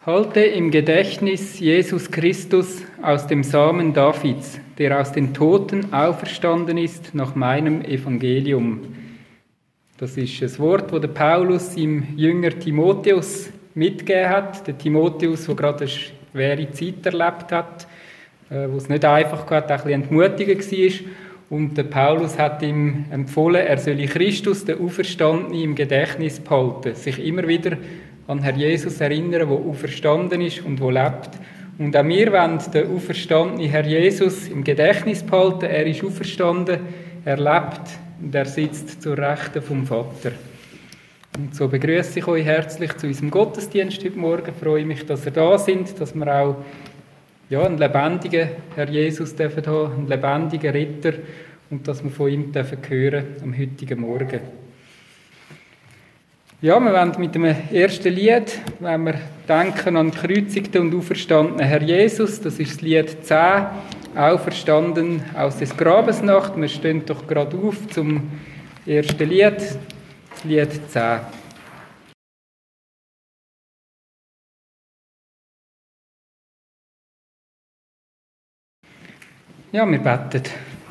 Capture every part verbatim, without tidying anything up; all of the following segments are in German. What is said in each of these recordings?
Halte im Gedächtnis Jesus Christus aus dem Samen Davids, der aus den Toten auferstanden ist nach meinem Evangelium. Das ist ein Wort, das der Paulus seinem Jünger Timotheus mitgegeben hat. Der Timotheus, der gerade eine schwere Zeit erlebt hat, wo es nicht einfach war, ein bisschen entmutigend war. Und der Paulus hat ihm empfohlen, er solle Christus, den Auferstandenen, im Gedächtnis behalten, sich immer wieder an Herrn Jesus erinnern, der auferstanden ist und der lebt. Und auch wir wollen den auferstandenen Herr Jesus im Gedächtnis behalten. Er ist auferstanden, er lebt und er sitzt zur Rechten vom Vater. Und so begrüße ich euch herzlich zu unserem Gottesdienst heute Morgen. Ich freue mich, dass ihr da sind, dass wir auch ja, einen lebendigen Herr Jesus dürfen haben, einen lebendigen Ritter, und dass wir von ihm dürfen hören am heutigen Morgen. Ja, wir wollen mit dem ersten Lied, wenn wir denken an den gekreuzigten und auferstandenen Herr Jesus, das ist das Lied zehn, Auferstanden aus des Grabes Nacht. Wir stehen doch gerade auf zum ersten Lied, das Lied zehn. Ja, wir beten.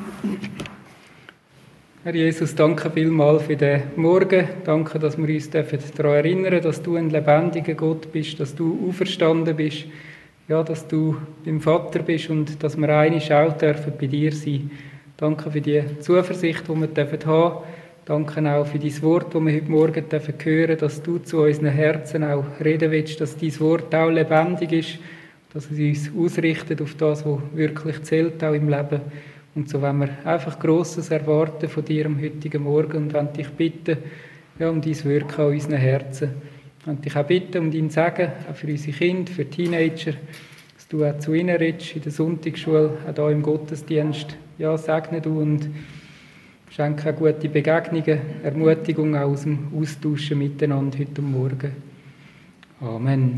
Herr Jesus, danke vielmals für den Morgen. Danke, dass wir uns daran erinnern dürfen, dass du ein lebendiger Gott bist, dass du auferstanden bist, ja, dass du beim Vater bist und dass wir einig auch dürfen bei dir sein. Danke für die Zuversicht, die wir haben dürfen. Danke auch für dein Wort, das wir heute Morgen dürfen hören, dass du zu unseren Herzen auch reden willst, dass dein Wort auch lebendig ist, dass es uns ausrichtet auf das, was wirklich zählt, auch im Leben. Und so wollen wir einfach Grosses erwarten von dir am heutigen Morgen und wollen dich bitten, ja, um dein Wirken an unseren Herzen. Und dich auch bitten um dein Segen, auch für unsere Kinder, für Teenager, dass du auch zu ihnen redest in der Sonntagsschule, auch hier im Gottesdienst. Ja, segne du und schenke auch gute Begegnungen, Ermutigung auch aus dem Austauschen miteinander heute Morgen. Amen.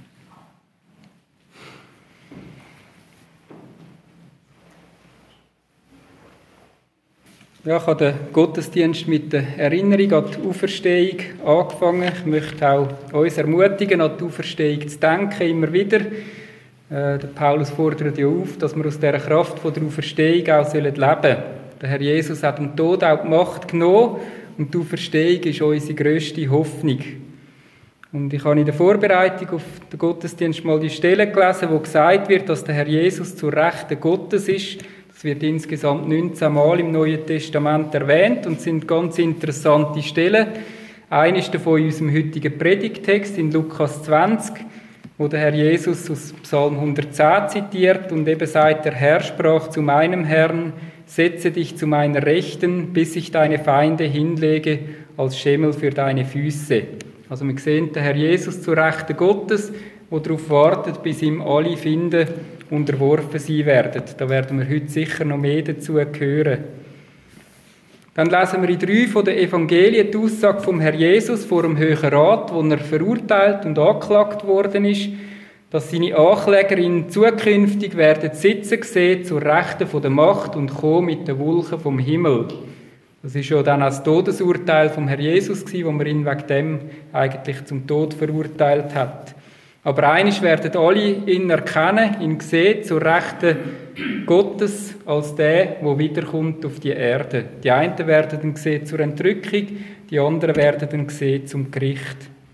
Ja, ich habe den Gottesdienst mit der Erinnerung an die Auferstehung angefangen. Ich möchte auch uns ermutigen, an die Auferstehung zu denken, immer wieder. Äh, der Paulus fordert ja auf, dass wir aus dieser Kraft von der Auferstehung auch leben sollen. Der Herr Jesus hat dem Tod auch die Macht genommen und die Auferstehung ist unsere grösste Hoffnung. Und ich habe in der Vorbereitung auf den Gottesdienst mal die Stelle gelesen, wo gesagt wird, dass der Herr Jesus zur Rechten Gottes ist. Es wird insgesamt neunzehn Mal im Neuen Testament erwähnt und sind ganz interessante Stellen. Eine ist davon in unserem heutigen Predigttext in Lukas zwanzig, wo der Herr Jesus aus Psalm hundertzehn zitiert und eben sagt, der Herr sprach zu meinem Herrn, setze dich zu meiner Rechten, bis ich deine Feinde hinlege als Schemel für deine Füße. Also wir sehen den Herr Jesus zur Rechten Gottes, der darauf wartet, bis ihm alle finden, unterworfen sein werden. Da werden wir heute sicher noch mehr dazu hören. Dann lesen wir in drei von den Evangelien die Aussage vom Herr Jesus vor dem Hohen Rat, wo er verurteilt und angeklagt worden ist, dass seine Ankläger ihn zukünftig werden sitzen sehen zur Rechten von der Macht und kommen mit den Wolken vom Himmel. Das ist ja dann das Todesurteil vom Herr Jesus gewesen, wo man ihn wegen dem eigentlich zum Tod verurteilt hat. Aber eines werden alle ihn erkennen, ihn sehen, zur Rechten Gottes, als der, der wiederkommt auf die Erde. Die einen werden ihn sehen zur Entrückung, die anderen werden ihn sehen zum Gericht.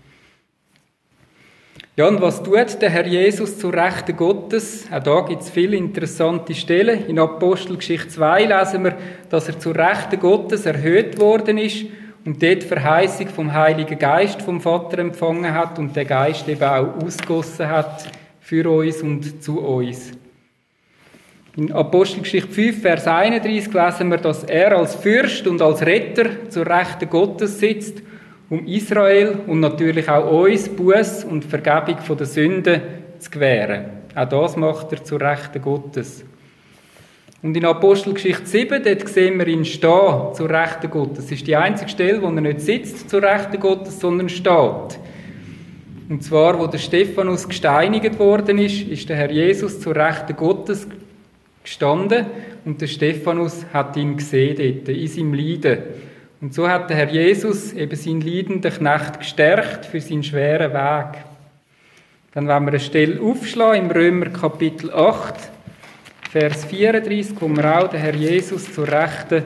Ja, und was tut der Herr Jesus zur Rechten Gottes? Auch da gibt es viele interessante Stellen. In Apostelgeschichte zwei lesen wir, dass er zur Rechten Gottes erhöht worden ist und dort die Verheißung vom Heiligen Geist vom Vater empfangen hat und der Geist eben auch ausgossen hat für uns und zu uns. In Apostelgeschichte fünf, Vers einunddreißig lesen wir, dass er als Fürst und als Retter zur Rechten Gottes sitzt, um Israel und natürlich auch uns Buß und Vergebung von der Sünden zu gewähren. Auch das macht er zur Rechten Gottes. Und in Apostelgeschichte sieben, dort sehen wir ihn stehen zur Rechten Gottes. Das ist die einzige Stelle, wo er nicht sitzt zur Rechten Gottes, sondern steht. Und zwar, wo der Stephanus gesteinigt worden ist, ist der Herr Jesus zur Rechten Gottes gestanden und der Stephanus hat ihn gesehen dort, in seinem Leiden. Und so hat der Herr Jesus eben seinen leidenden Knecht gestärkt für seinen schweren Weg. Dann wollen wir eine Stelle aufschlagen im Römer Kapitel acht, Vers vierunddreißig, wo wir auch den Herr Jesus zur Rechten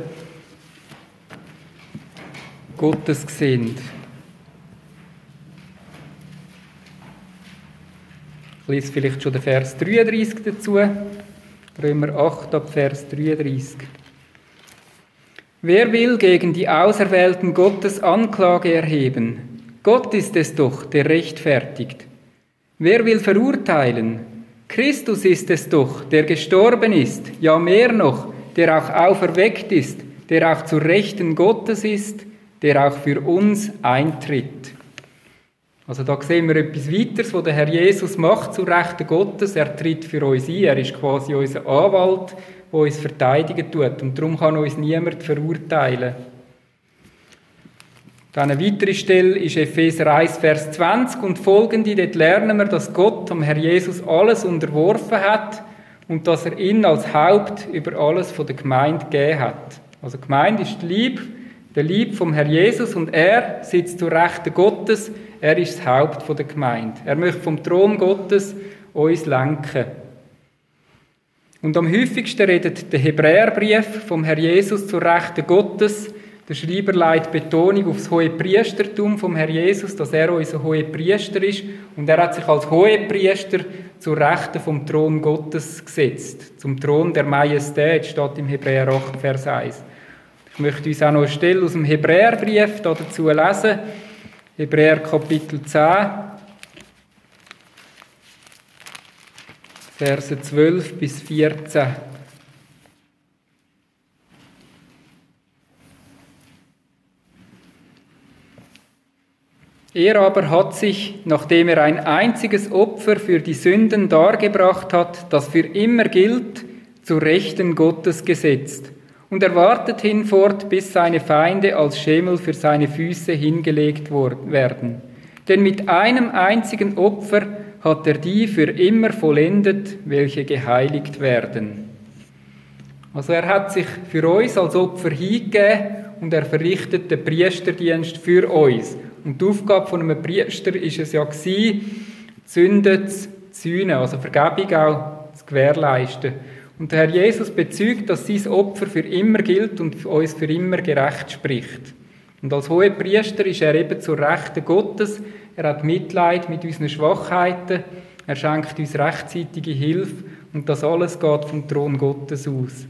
Gottes sehen. Ich lese vielleicht schon den Vers dreiunddreißig dazu. Römer acht, ab Vers dreiunddreißig. Wer will gegen die Auserwählten Gottes Anklage erheben? Gott ist es doch, der rechtfertigt. Wer will verurteilen? Christus ist es doch, der gestorben ist, ja mehr noch, der auch auferweckt ist, der auch zur Rechten Gottes ist, der auch für uns eintritt. Also da sehen wir etwas weiteres, was der Herr Jesus macht zu Rechten Gottes. Er tritt für uns ein, er ist quasi unser Anwalt, der uns verteidigen tut. Und darum kann uns niemand verurteilen. Dann eine weitere Stelle ist Epheser eins, Vers zwanzig und folgende. Dort lernen wir, dass Gott dem Herr Jesus alles unterworfen hat und dass er ihn als Haupt über alles von der Gemeinde gegeben hat. Also die Gemeinde ist die Liebe, der Lieb vom Herr Jesus und er sitzt zur Rechten Gottes. Er ist das Haupt der Gemeinde. Er möchte vom Thron Gottes uns lenken. Und am häufigsten redet der Hebräerbrief vom Herr Jesus zur Rechten Gottes. Der Schreiber legt Betonung auf das Hohepriestertum vom Herr Jesus, dass er unser Hohepriester ist. Und er hat sich als Hohepriester zur Rechten vom Thron Gottes gesetzt. Zum Thron der Majestät, steht im Hebräer acht, Vers eins. Ich möchte uns auch noch eine Stelle aus dem Hebräerbrief dazu lesen. Hebräer Kapitel zehn, Verse zwölf bis vierzehn. Er aber hat sich, nachdem er ein einziges Opfer für die Sünden dargebracht hat, das für immer gilt, zur Rechten Gottes gesetzt und er wartet hinfort, bis seine Feinde als Schemel für seine Füße hingelegt werden. Denn mit einem einzigen Opfer hat er die für immer vollendet, welche geheiligt werden. Also er hat sich für uns als Opfer hingegeben und er verrichtet den Priesterdienst für uns. Und die Aufgabe von einem Priester war es ja, die Sünden zu sühnen, also Vergebung auch zu gewährleisten. Und der Herr Jesus bezeugt, dass sein Opfer für immer gilt und uns für immer gerecht spricht. Und als Hohepriester ist er eben zur Rechten Gottes. Er hat Mitleid mit unseren Schwachheiten. Er schenkt uns rechtzeitige Hilfe. Und das alles geht vom Thron Gottes aus.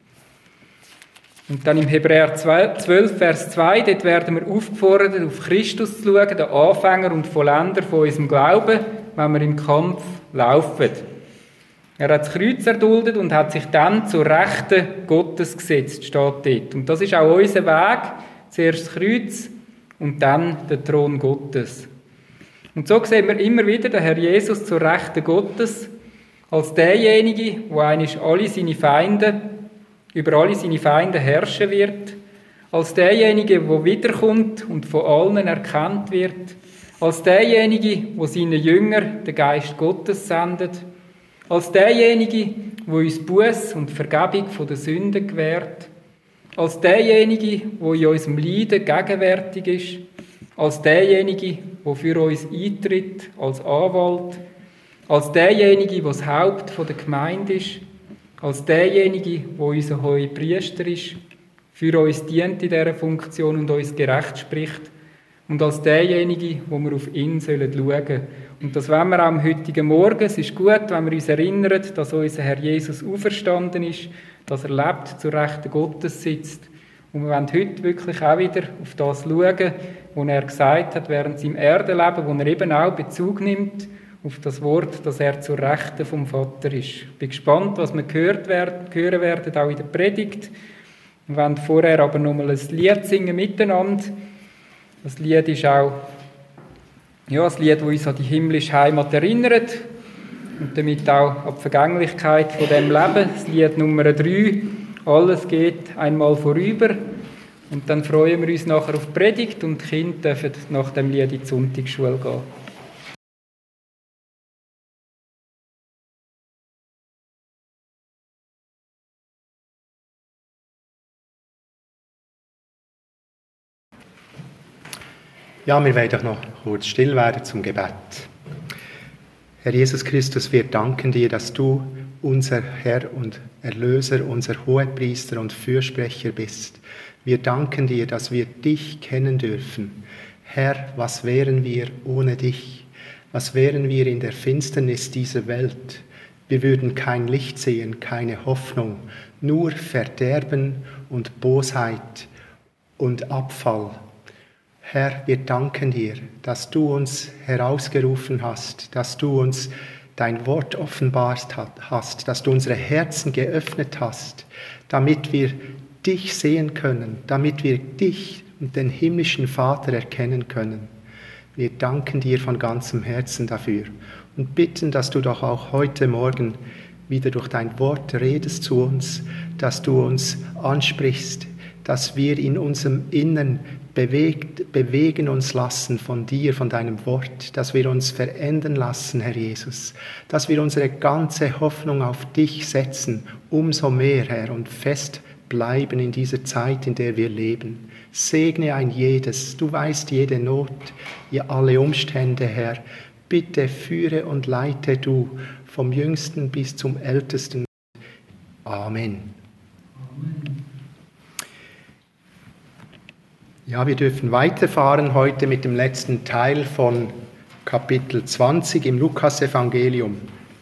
Und dann im Hebräer zwölf, Vers zwei, dort werden wir aufgefordert, auf Christus zu schauen, den Anfänger und Vollender von unserem Glauben, wenn wir im Kampf laufen. Er hat das Kreuz erduldet und hat sich dann zur Rechten Gottes gesetzt, steht dort. Und das ist auch unser Weg. Zuerst das Kreuz und dann der Thron Gottes. Und so sehen wir immer wieder den Herr Jesus zur Rechten Gottes als derjenige, der eigentlich alle seine Feinde, über alle seine Feinde herrschen wird, als derjenige, der wiederkommt und von allen erkannt wird, als derjenige, der seinen Jüngern den Geist Gottes sendet, als derjenige, der uns Buß und Vergebung von den Sünden gewährt, als derjenige, der in unserem Leiden gegenwärtig ist, als derjenige, der für uns eintritt, als Anwalt, als derjenige, der das Haupt der Gemeinde ist, als derjenige, der unser Hohepriester ist, für uns dient in dieser Funktion und uns gerecht spricht, und als derjenige, wo wir auf ihn schauen sollen. Und das wollen wir auch am heutigen Morgen. Es ist gut, wenn wir uns erinnern, dass unser Herr Jesus auferstanden ist, dass er lebt, zur Rechten Gottes sitzt. Und wir wollen heute wirklich auch wieder auf das schauen, was er gesagt hat während seinem Erdenleben, wo er eben auch Bezug nimmt auf das Wort, dass er zur Rechten vom Vater ist. Ich bin gespannt, was wir gehört werden, hören werden, auch in der Predigt. Wir wollen vorher aber nochmal ein Lied singen miteinander. Das Lied ist auch ja, ein Lied, das uns an die himmlische Heimat erinnert und damit auch an die Vergänglichkeit von dem Leben. Das Lied Nummer drei, alles geht einmal vorüber. Und dann freuen wir uns nachher auf die Predigt und die Kinder dürfen nach dem Lied in die Sonntagsschule gehen. Ja, wir wollen doch noch kurz still werden zum Gebet. Herr Jesus Christus, wir danken dir, dass du unser Herr und Erlöser, unser Hohepriester und Fürsprecher bist. Wir danken dir, dass wir dich kennen dürfen. Herr, was wären wir ohne dich? Was wären wir in der Finsternis dieser Welt? Wir würden kein Licht sehen, keine Hoffnung, nur Verderben und Bosheit und Abfall. Herr, wir danken dir, dass du uns herausgerufen hast, dass du uns dein Wort offenbart hast, dass du unsere Herzen geöffnet hast, damit wir dich sehen können, damit wir dich und den himmlischen Vater erkennen können. Wir danken dir von ganzem Herzen dafür und bitten, dass du doch auch heute Morgen wieder durch dein Wort redest zu uns, dass du uns ansprichst, dass wir in unserem Innern bewegt, bewegen uns lassen von dir, von deinem Wort, dass wir uns verändern lassen, Herr Jesus, dass wir unsere ganze Hoffnung auf dich setzen, umso mehr, Herr, und fest bleiben in dieser Zeit, in der wir leben. Segne ein jedes, du weißt jede Not, alle Umstände, Herr. Bitte führe und leite du vom Jüngsten bis zum Ältesten. Amen. Amen. Ja, wir dürfen weiterfahren heute mit dem letzten Teil von Kapitel zwanzig im Lukasevangelium.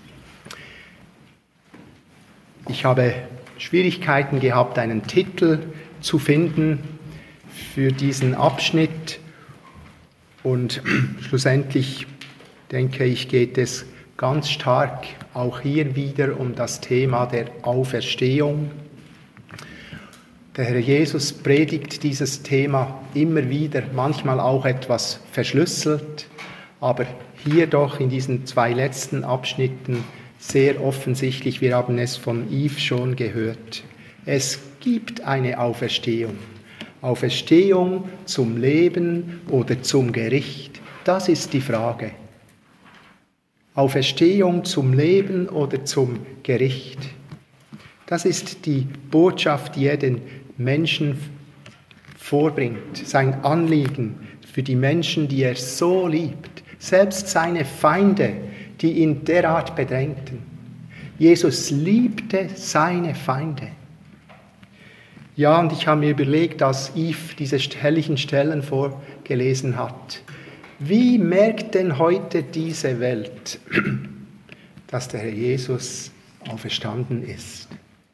Ich habe Schwierigkeiten gehabt, einen Titel zu finden für diesen Abschnitt und schlussendlich denke ich, geht es ganz stark auch hier wieder um das Thema der Auferstehung. Der Herr Jesus predigt dieses Thema immer wieder, manchmal auch etwas verschlüsselt, aber hier doch in diesen zwei letzten Abschnitten sehr offensichtlich, wir haben es von Yves schon gehört. Es gibt eine Auferstehung. Auferstehung zum Leben oder zum Gericht, das ist die Frage. Auferstehung zum Leben oder zum Gericht. Das ist die Botschaft, die er den Menschen vorbringt, sein Anliegen für die Menschen, die er so liebt, selbst seine Feinde, die ihn derart bedrängten. Jesus liebte seine Feinde. Ja, und ich habe mir überlegt, als Yves diese herrlichen Stellen vorgelesen hat, wie merkt denn heute diese Welt, dass der Herr Jesus auferstanden ist?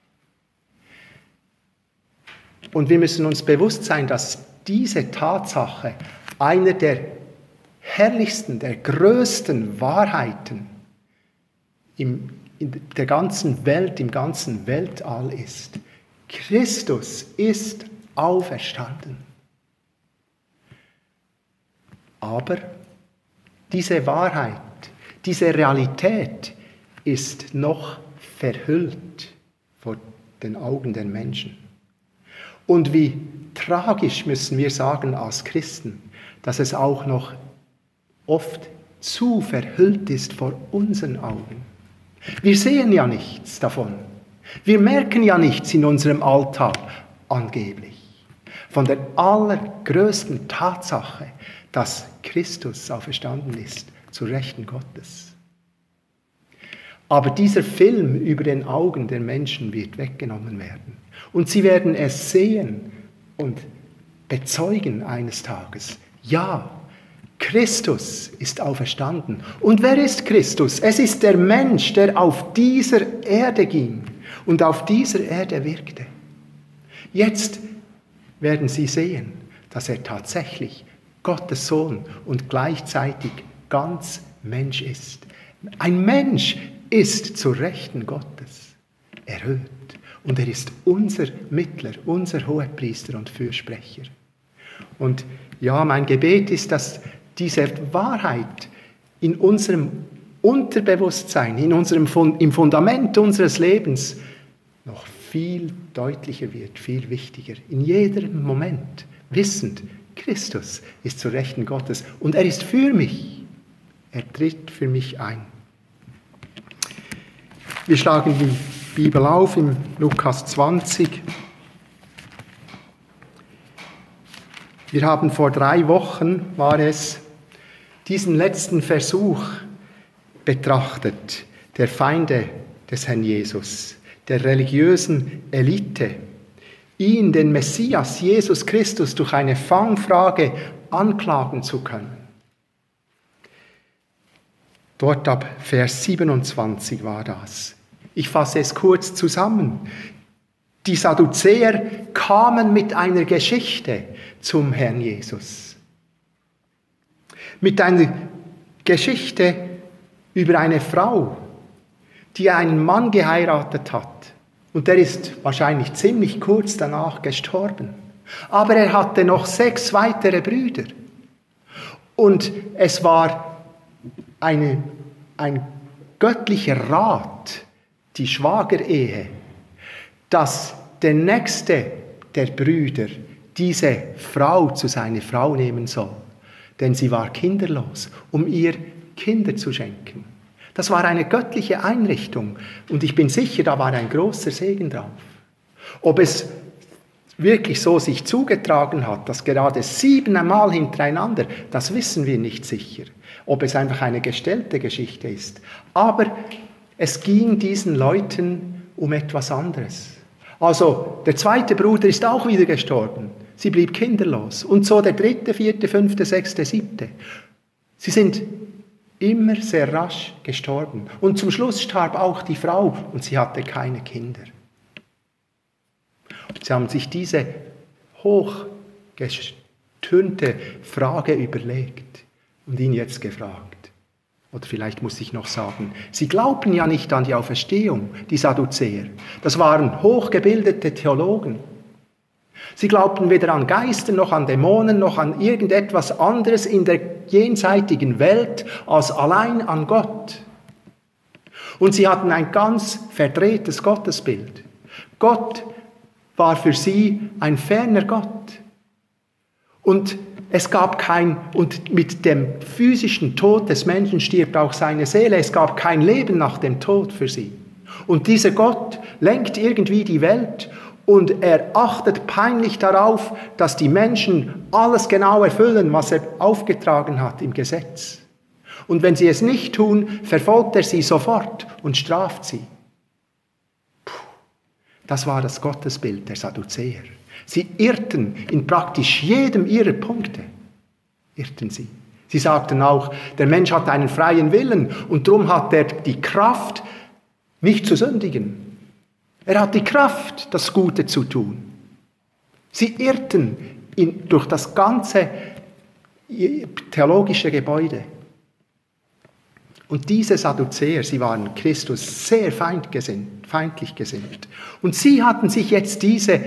Und wir müssen uns bewusst sein, dass diese Tatsache einer der herrlichsten, der größten Wahrheiten im, in der ganzen Welt, im ganzen Weltall ist. Christus ist auferstanden. Aber diese Wahrheit, diese Realität ist noch verhüllt vor den Augen der Menschen. Und wie tragisch müssen wir sagen als Christen, dass es auch noch oft zu verhüllt ist vor unseren Augen. Wir sehen ja nichts davon. Wir merken ja nichts in unserem Alltag angeblich von der allergrößten Tatsache, dass Christus auferstanden ist zu Rechten Gottes. Aber dieser Film über den Augen der Menschen wird weggenommen werden. Und sie werden es sehen und bezeugen eines Tages. Ja, Christus ist auferstanden. Und wer ist Christus? Es ist der Mensch, der auf dieser Erde ging und auf dieser Erde wirkte. Jetzt werden sie sehen, dass er tatsächlich Gottes Sohn und gleichzeitig ganz Mensch ist. Ein Mensch ist zu Rechten Gottes erhöht. Und er ist unser Mittler, unser Hohepriester und Fürsprecher. Und ja, mein Gebet ist, dass diese Wahrheit in unserem Unterbewusstsein, in unserem Fund, im Fundament unseres Lebens noch viel deutlicher wird, viel wichtiger. In jedem Moment wissend, Christus ist zu Rechten Gottes und er ist für mich. Er tritt für mich ein. Wir schlagen die Bibel auf im Lukas zwanzig. Wir haben vor drei Wochen, war es, diesen letzten Versuch betrachtet, der Feinde des Herrn Jesus, der religiösen Elite, ihn, den Messias, Jesus Christus, durch eine Fangfrage anklagen zu können. Dort ab Vers siebenundzwanzig war das. Ich fasse es kurz zusammen. Die Sadduzäer kamen mit einer Geschichte zum Herrn Jesus. Mit einer Geschichte über eine Frau, die einen Mann geheiratet hat. Und der ist wahrscheinlich ziemlich kurz danach gestorben. Aber er hatte noch sechs weitere Brüder. Und es war eine, ein göttlicher Rat, die Schwagerehe, dass der nächste der Brüder diese Frau zu seiner Frau nehmen soll. Denn sie war kinderlos, um ihr Kinder zu schenken. Das war eine göttliche Einrichtung und ich bin sicher, da war ein großer Segen drauf. Ob es wirklich so sich zugetragen hat, dass gerade siebenmal hintereinander, das wissen wir nicht sicher. Ob es einfach eine gestellte Geschichte ist. Aber es ging diesen Leuten um etwas anderes. Also der zweite Bruder ist auch wieder gestorben. Sie blieb kinderlos. Und so der dritte, vierte, fünfte, sechste, siebte. Sie sind immer sehr rasch gestorben. Und zum Schluss starb auch die Frau und sie hatte keine Kinder. Sie haben sich diese hochgestürmte Frage überlegt und ihn jetzt gefragt. Oder vielleicht muss ich noch sagen, sie glaubten ja nicht an die Auferstehung, die Sadduzäer. Das waren hochgebildete Theologen. Sie glaubten weder an Geister, noch an Dämonen, noch an irgendetwas anderes in der jenseitigen Welt als allein an Gott. Und sie hatten ein ganz verdrehtes Gottesbild. Gott war für sie ein ferner Gott. Und es gab kein, und mit dem physischen Tod des Menschen stirbt auch seine Seele, es gab kein Leben nach dem Tod für sie. Und dieser Gott lenkt irgendwie die Welt und er achtet peinlich darauf, dass die Menschen alles genau erfüllen, was er aufgetragen hat im Gesetz. Und wenn sie es nicht tun, verfolgt er sie sofort und straft sie. Puh, das war das Gottesbild der Sadduzäer. Sie irrten in praktisch jedem ihrer Punkte. Irrten sie. Sie sagten auch, der Mensch hat einen freien Willen und darum hat er die Kraft, nicht zu sündigen. Er hat die Kraft, das Gute zu tun. Sie irrten in, durch das ganze theologische Gebäude. Und diese Sadduzäer, sie waren Christus sehr feindgesinnt, feindlich gesinnt. Und sie hatten sich jetzt diese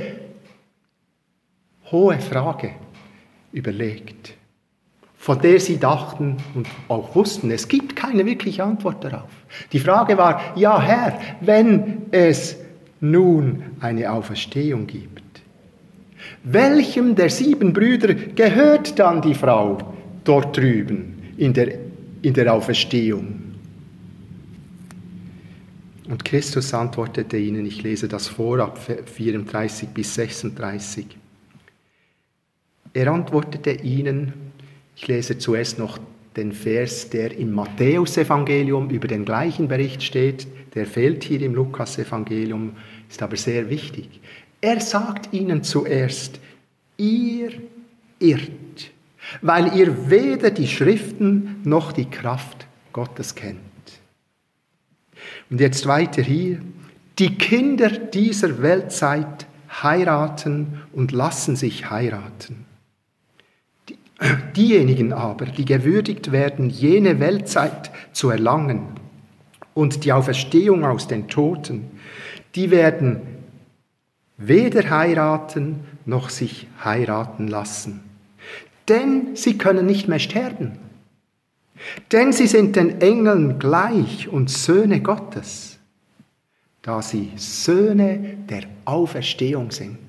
hohe Frage überlegt, von der sie dachten und auch wussten, es gibt keine wirkliche Antwort darauf. Die Frage war, ja Herr, wenn es nun eine Auferstehung gibt, welchem der sieben Brüder gehört dann die Frau dort drüben in der, in der Auferstehung? Und Christus antwortete ihnen, ich lese das vor, ab vierunddreißig bis sechsunddreißig. Er antwortete ihnen, ich lese zuerst noch den Vers, der im Matthäusevangelium über den gleichen Bericht steht, der fehlt hier im Lukasevangelium, ist aber sehr wichtig. Er sagt ihnen zuerst, ihr irrt, weil ihr weder die Schriften noch die Kraft Gottes kennt. Und jetzt weiter hier, die Kinder dieser Weltzeit heiraten und lassen sich heiraten. Diejenigen aber, die gewürdigt werden, jene Weltzeit zu erlangen und die Auferstehung aus den Toten, die werden weder heiraten noch sich heiraten lassen. Denn sie können nicht mehr sterben. Denn sie sind den Engeln gleich und Söhne Gottes, da sie Söhne der Auferstehung sind.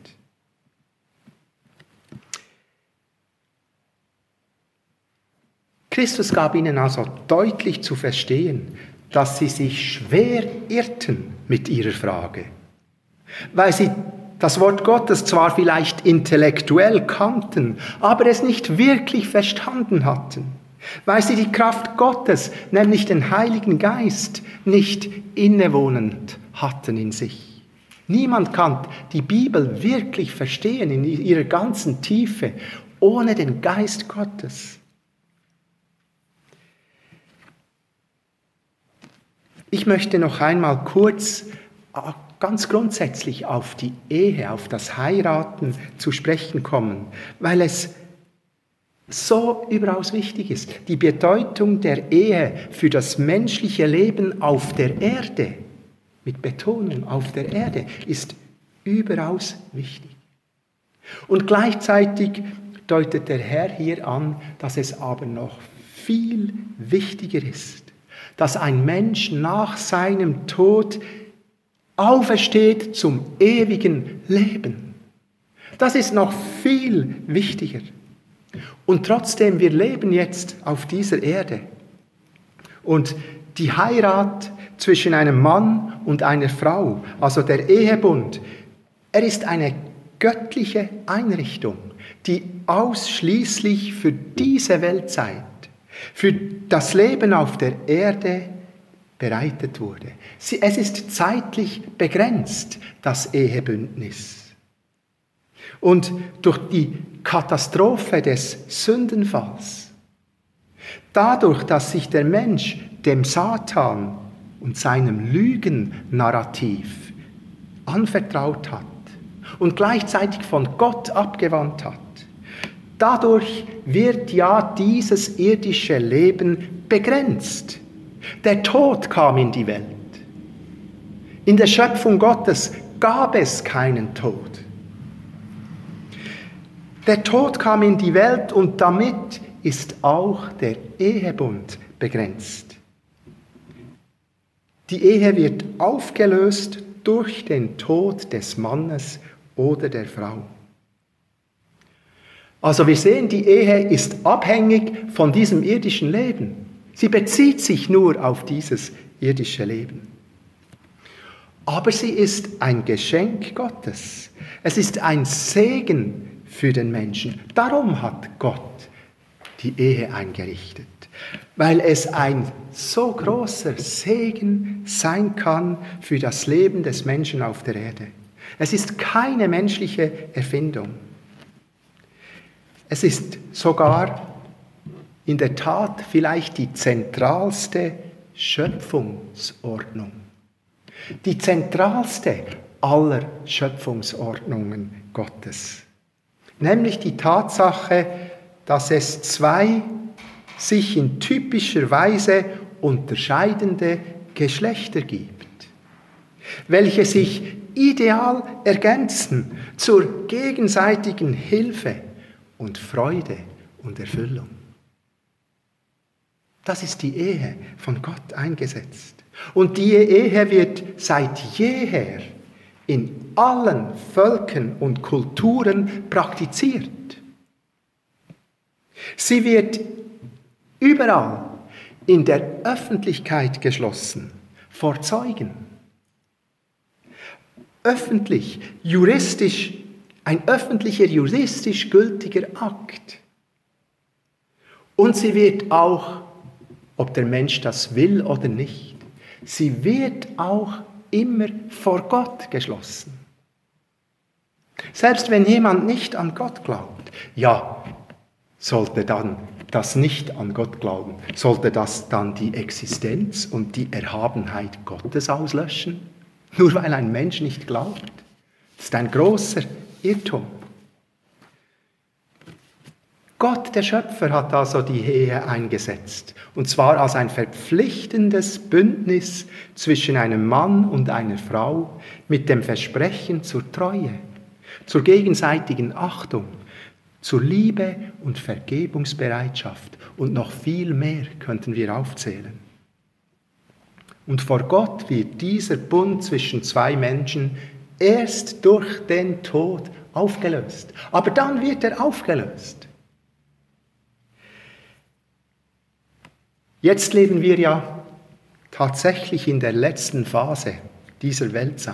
Christus gab ihnen also deutlich zu verstehen, dass sie sich schwer irrten mit ihrer Frage, weil sie das Wort Gottes zwar vielleicht intellektuell kannten, aber es nicht wirklich verstanden hatten. weil sie die Kraft Gottes, nämlich den Heiligen Geist, nicht innewohnend hatten in sich. Niemand kann die Bibel wirklich verstehen in ihrer ganzen Tiefe ohne den Geist Gottes. Ich möchte noch einmal kurz, ganz grundsätzlich auf die Ehe, auf das Heiraten zu sprechen kommen, weil es so überaus wichtig ist. Die Bedeutung der Ehe für das menschliche Leben auf der Erde, mit Betonung auf der Erde, ist überaus wichtig. Und gleichzeitig deutet der Herr hier an, dass es aber noch viel wichtiger ist, dass ein Mensch nach seinem Tod aufersteht zum ewigen Leben. Das ist noch viel wichtiger. Und trotzdem, wir leben jetzt auf dieser Erde. Und die Heirat zwischen einem Mann und einer Frau, also der Ehebund, er ist eine göttliche Einrichtung, die ausschließlich für diese Weltzeit, für das Leben auf der Erde bereitet wurde. Es ist zeitlich begrenzt, das Ehebündnis. Und durch die Katastrophe des Sündenfalls, dadurch, dass sich der Mensch dem Satan und seinem Lügennarrativ anvertraut hat und gleichzeitig von Gott abgewandt hat, dadurch wird ja dieses irdische Leben begrenzt. Der Tod kam in die Welt. In der Schöpfung Gottes gab es keinen Tod. Der Tod kam in die Welt und damit ist auch der Ehebund begrenzt. Die Ehe wird aufgelöst durch den Tod des Mannes oder der Frau. Also wir sehen, die Ehe ist abhängig von diesem irdischen Leben. Sie bezieht sich nur auf dieses irdische Leben. Aber sie ist ein Geschenk Gottes. Es ist ein Segen für den Menschen. Darum hat Gott die Ehe eingerichtet, weil es ein so großer Segen sein kann für das Leben des Menschen auf der Erde. Es ist keine menschliche Erfindung. Es ist sogar in der Tat vielleicht die zentralste Schöpfungsordnung. Die zentralste aller Schöpfungsordnungen Gottes. Nämlich die Tatsache, dass es zwei sich in typischer Weise unterscheidende Geschlechter gibt, welche sich ideal ergänzen zur gegenseitigen Hilfe und Freude und Erfüllung. Das ist die Ehe von Gott eingesetzt. Und die Ehe wird seit jeher in allen Völkern und Kulturen praktiziert. Sie wird überall in der Öffentlichkeit geschlossen, vor Zeugen. Öffentlich, juristisch, ein öffentlicher, juristisch gültiger Akt. Und sie wird auch, ob der Mensch das will oder nicht, sie wird auch immer vor Gott geschlossen. Selbst wenn jemand nicht an Gott glaubt, ja, sollte dann das nicht an Gott glauben, sollte das dann die Existenz und die Erhabenheit Gottes auslöschen? Nur weil ein Mensch nicht glaubt? Das ist ein großer Irrtum. Gott, der Schöpfer, hat also die Ehe eingesetzt. Und zwar als ein verpflichtendes Bündnis zwischen einem Mann und einer Frau mit dem Versprechen zur Treue, zur gegenseitigen Achtung, zur Liebe und Vergebungsbereitschaft und noch viel mehr könnten wir aufzählen. Und vor Gott wird dieser Bund zwischen zwei Menschen erst durch den Tod aufgelöst. Aber dann wird er aufgelöst. Jetzt leben wir ja tatsächlich in der letzten Phase dieser Weltzeit,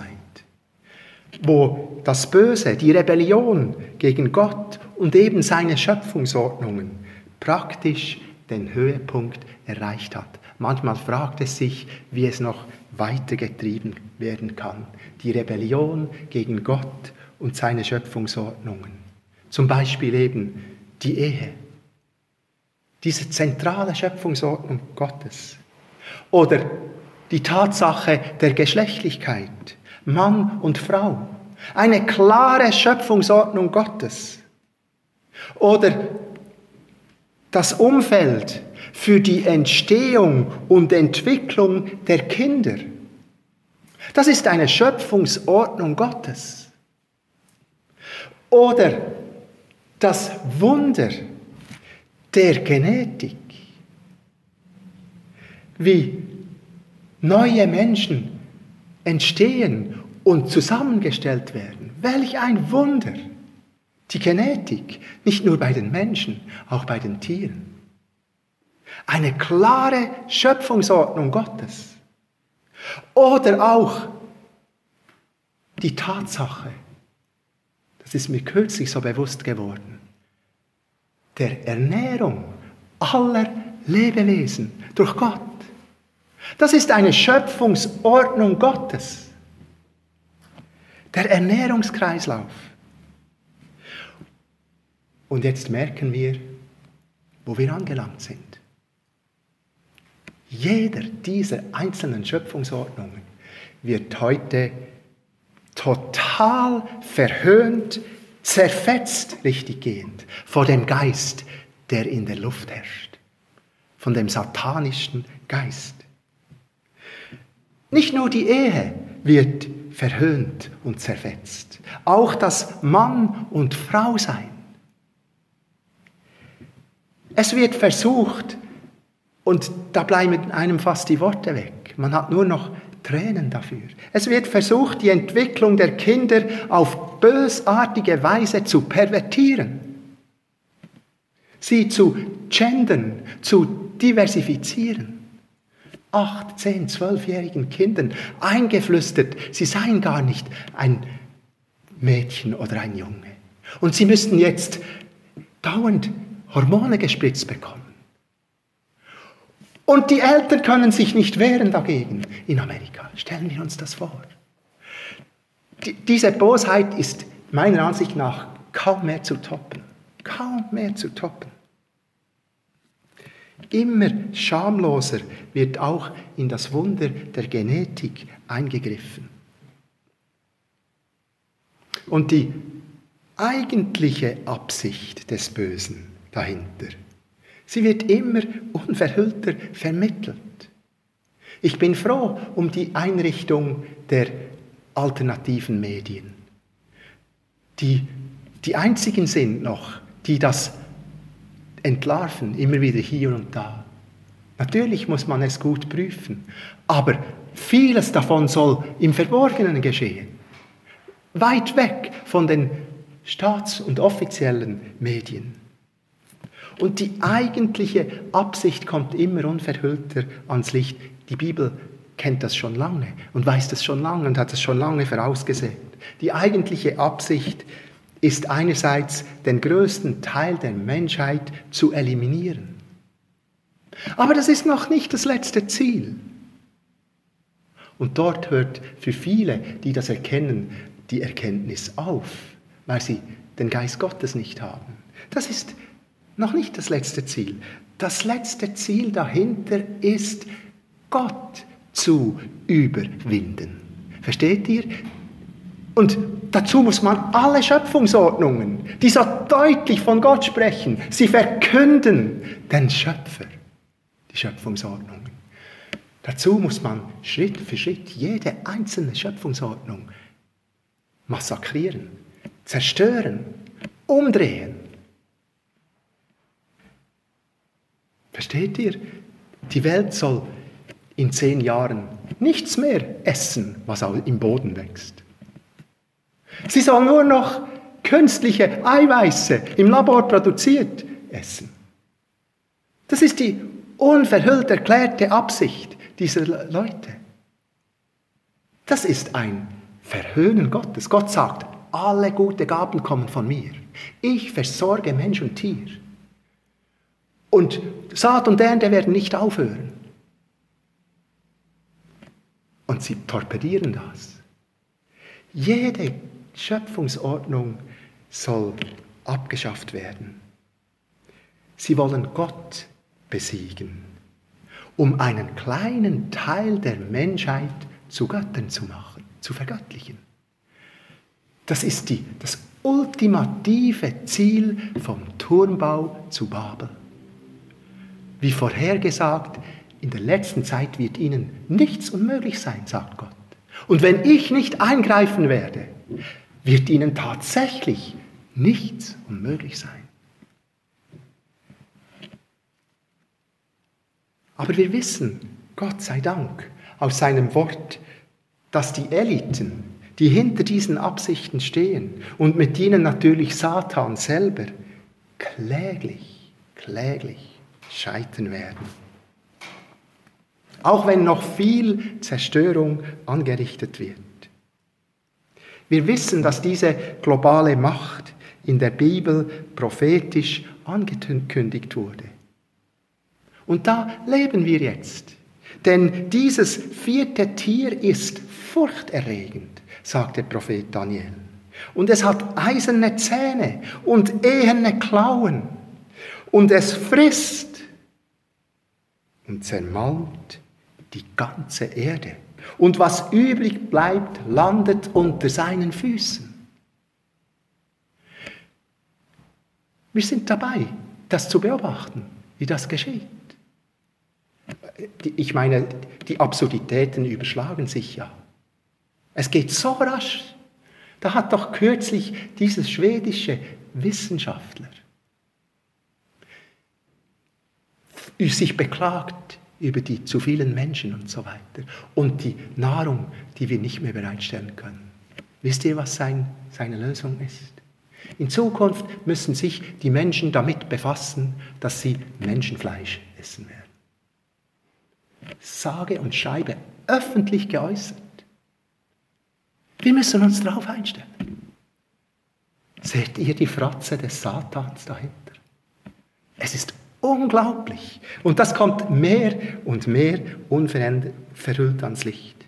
wo das Böse, die Rebellion gegen Gott und eben seine Schöpfungsordnungen praktisch den Höhepunkt erreicht hat. Manchmal fragt es sich, wie es noch weitergetrieben werden kann. Die Rebellion gegen Gott und seine Schöpfungsordnungen. Zum Beispiel eben die Ehe. Diese zentrale Schöpfungsordnung Gottes. Oder die Tatsache der Geschlechtlichkeit. Mann und Frau. Eine klare Schöpfungsordnung Gottes. Oder das Umfeld für die Entstehung und Entwicklung der Kinder. Das ist eine Schöpfungsordnung Gottes. Oder das Wunder der Genetik. Wie neue Menschen entstehen und zusammengestellt werden. Welch ein Wunder! Die Genetik, nicht nur bei den Menschen, auch bei den Tieren. Eine klare Schöpfungsordnung Gottes. Oder auch die Tatsache, das ist mir kürzlich so bewusst geworden, der Ernährung aller Lebewesen durch Gott. Das ist eine Schöpfungsordnung Gottes. Der Ernährungskreislauf. Und jetzt merken wir, wo wir angelangt sind. Jeder dieser einzelnen Schöpfungsordnungen wird heute total verhöhnt, zerfetzt, richtiggehend, vor dem Geist, der in der Luft herrscht. Von dem satanischen Geist. Nicht nur die Ehe wird verhöhnt und zerfetzt. Auch das Mann und Frau sein. Es wird versucht, und da bleiben einem fast die Worte weg. Man hat nur noch Tränen dafür. Es wird versucht, die Entwicklung der Kinder auf bösartige Weise zu pervertieren. Sie zu gendern, zu diversifizieren. Acht, zehn, zwölfjährigen Kindern eingeflüstert, sie seien gar nicht ein Mädchen oder ein Junge. Und sie müssten jetzt dauernd Hormone gespritzt bekommen. Und die Eltern können sich nicht wehren dagegen in Amerika. Stellen wir uns das vor. Die, diese Bosheit ist meiner Ansicht nach kaum mehr zu toppen. Kaum mehr zu toppen. Immer schamloser wird auch in das Wunder der Genetik eingegriffen. Und die eigentliche Absicht des Bösen dahinter, sie wird immer unverhüllter vermittelt. Ich bin froh um die Einrichtung der alternativen Medien, die die einzigen sind noch, die das entlarven, immer wieder hier und da. Natürlich muss man es gut prüfen, aber vieles davon soll im Verborgenen geschehen. Weit weg von den staats- und offiziellen Medien. Und die eigentliche Absicht kommt immer unverhüllter ans Licht. Die Bibel kennt das schon lange und weiß das schon lange und hat es schon lange vorausgesehen. Die eigentliche Absicht ist einerseits, den größten Teil der Menschheit zu eliminieren. Aber das ist noch nicht das letzte Ziel. Und dort hört für viele, die das erkennen, die Erkenntnis auf, weil sie den Geist Gottes nicht haben. Das ist noch nicht das letzte Ziel. Das letzte Ziel dahinter ist, Gott zu überwinden. Versteht ihr? Und dazu muss man alle Schöpfungsordnungen, die so deutlich von Gott sprechen, sie verkünden, den Schöpfer, die Schöpfungsordnungen. Dazu muss man Schritt für Schritt jede einzelne Schöpfungsordnung massakrieren, zerstören, umdrehen. Versteht ihr? Die Welt soll in zehn Jahren nichts mehr essen, was im Boden wächst. Sie soll nur noch künstliche Eiweiße im Labor produziert essen. Das ist die unverhüllt erklärte Absicht dieser Leute. Das ist ein Verhöhnen Gottes. Gott sagt, alle gute Gaben kommen von mir. Ich versorge Mensch und Tier. Und Saat und Ernte werden nicht aufhören. Und sie torpedieren das. Jede Schöpfungsordnung soll abgeschafft werden. Sie wollen Gott besiegen, um einen kleinen Teil der Menschheit zu Göttern zu machen, zu vergöttlichen. Das ist die, das ultimative Ziel vom Turmbau zu Babel. Wie vorhergesagt, in der letzten Zeit wird ihnen nichts unmöglich sein, sagt Gott. Und wenn ich nicht eingreifen werde, wird ihnen tatsächlich nichts unmöglich sein. Aber wir wissen, Gott sei Dank, aus seinem Wort, dass die Eliten, die hinter diesen Absichten stehen und mit ihnen natürlich Satan selber, kläglich, kläglich scheitern werden. Auch wenn noch viel Zerstörung angerichtet wird. Wir wissen, dass diese globale Macht in der Bibel prophetisch angekündigt wurde. Und da leben wir jetzt. Denn dieses vierte Tier ist furchterregend, sagt der Prophet Daniel. Und es hat eiserne Zähne und eherne Klauen. Und es frisst und zermalmt die ganze Erde. Und was übrig bleibt, landet unter seinen Füßen. Wir sind dabei, das zu beobachten, wie das geschieht. Ich meine, die Absurditäten überschlagen sich ja. Es geht so rasch. Da hat doch kürzlich dieser schwedische Wissenschaftler sich beklagt über die zu vielen Menschen und so weiter und die Nahrung, die wir nicht mehr bereitstellen können. Wisst ihr, was sein, seine Lösung ist? In Zukunft müssen sich die Menschen damit befassen, dass sie Menschenfleisch essen werden. Sage und schreibe öffentlich geäußert. Wir müssen uns darauf einstellen. Seht ihr die Fratze des Satans dahinter? Es ist unglaublich. Und das kommt mehr und mehr unverändert, verhüllt ans Licht.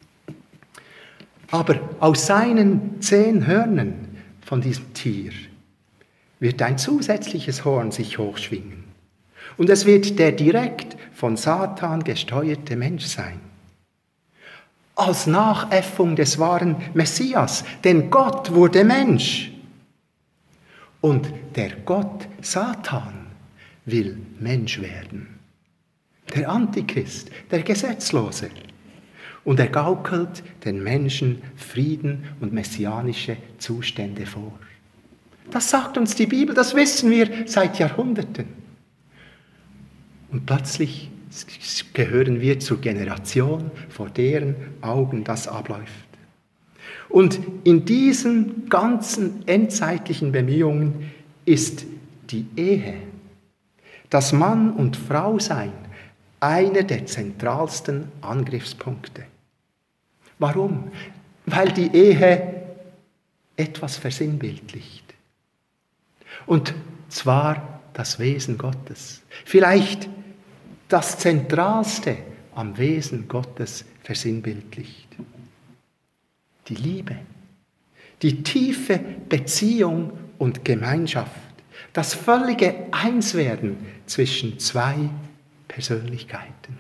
Aber aus seinen zehn Hörnern von diesem Tier wird ein zusätzliches Horn sich hochschwingen. Und es wird der direkt von Satan gesteuerte Mensch sein. Als Nachäffung des wahren Messias, denn Gott wurde Mensch. Und der Gott Satan will Mensch werden. Der Antichrist, der Gesetzlose. Und er gaukelt den Menschen Frieden und messianische Zustände vor. Das sagt uns die Bibel, das wissen wir seit Jahrhunderten. Und plötzlich gehören wir zur Generation, vor deren Augen das abläuft. Und in diesen ganzen endzeitlichen Bemühungen ist die Ehe, das Mann- und Frau-Sein, einer der zentralsten Angriffspunkte. Warum? Weil die Ehe etwas versinnbildlicht. Und zwar das Wesen Gottes. Vielleicht das Zentralste am Wesen Gottes versinnbildlicht. Die Liebe, die tiefe Beziehung und Gemeinschaft, das völlige Einswerden zwischen zwei Persönlichkeiten.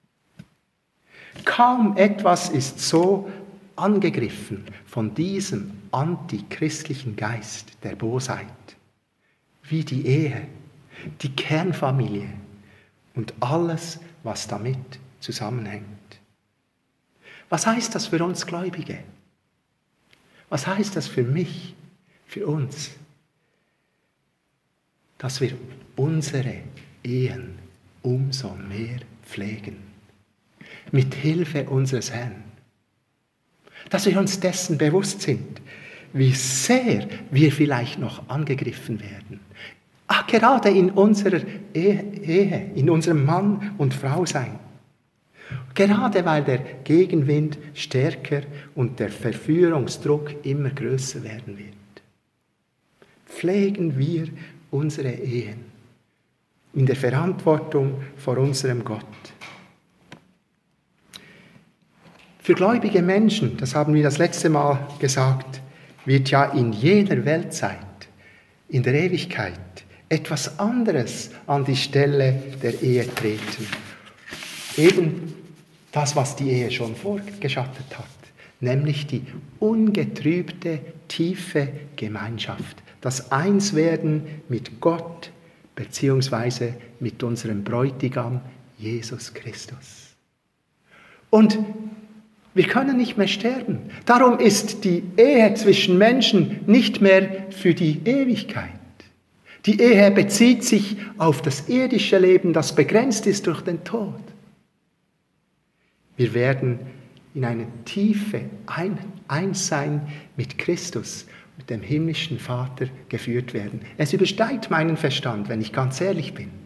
Kaum etwas ist so angegriffen von diesem antichristlichen Geist der Bosheit wie die Ehe, die Kernfamilie und alles, was damit zusammenhängt. Was heißt das für uns Gläubige? Was heißt das für mich, für uns? Dass wir unsere Ehen umso mehr pflegen. Mit Hilfe unseres Herrn. Dass wir uns dessen bewusst sind, wie sehr wir vielleicht noch angegriffen werden. Ach, gerade in unserer Ehe, in unserem Mann- und Frau-Sein. Gerade weil der Gegenwind stärker und der Verführungsdruck immer größer werden wird. Pflegen wir unsere Ehen in der Verantwortung vor unserem Gott. Für gläubige Menschen, das haben wir das letzte Mal gesagt, wird ja in jeder Weltzeit, in der Ewigkeit, etwas anderes an die Stelle der Ehe treten. Eben das, was die Ehe schon vorgeschattet hat, nämlich die ungetrübte, tiefe Gemeinschaft, das Einswerden mit Gott beziehungsweise mit unserem Bräutigam Jesus Christus. Und wir können nicht mehr sterben. Darum ist die Ehe zwischen Menschen nicht mehr für die Ewigkeit. Die Ehe bezieht sich auf das irdische Leben, das begrenzt ist durch den Tod. Wir werden in eine tiefe Ein- Einssein mit Christus, mit dem himmlischen Vater geführt werden. Es übersteigt meinen Verstand, wenn ich ganz ehrlich bin.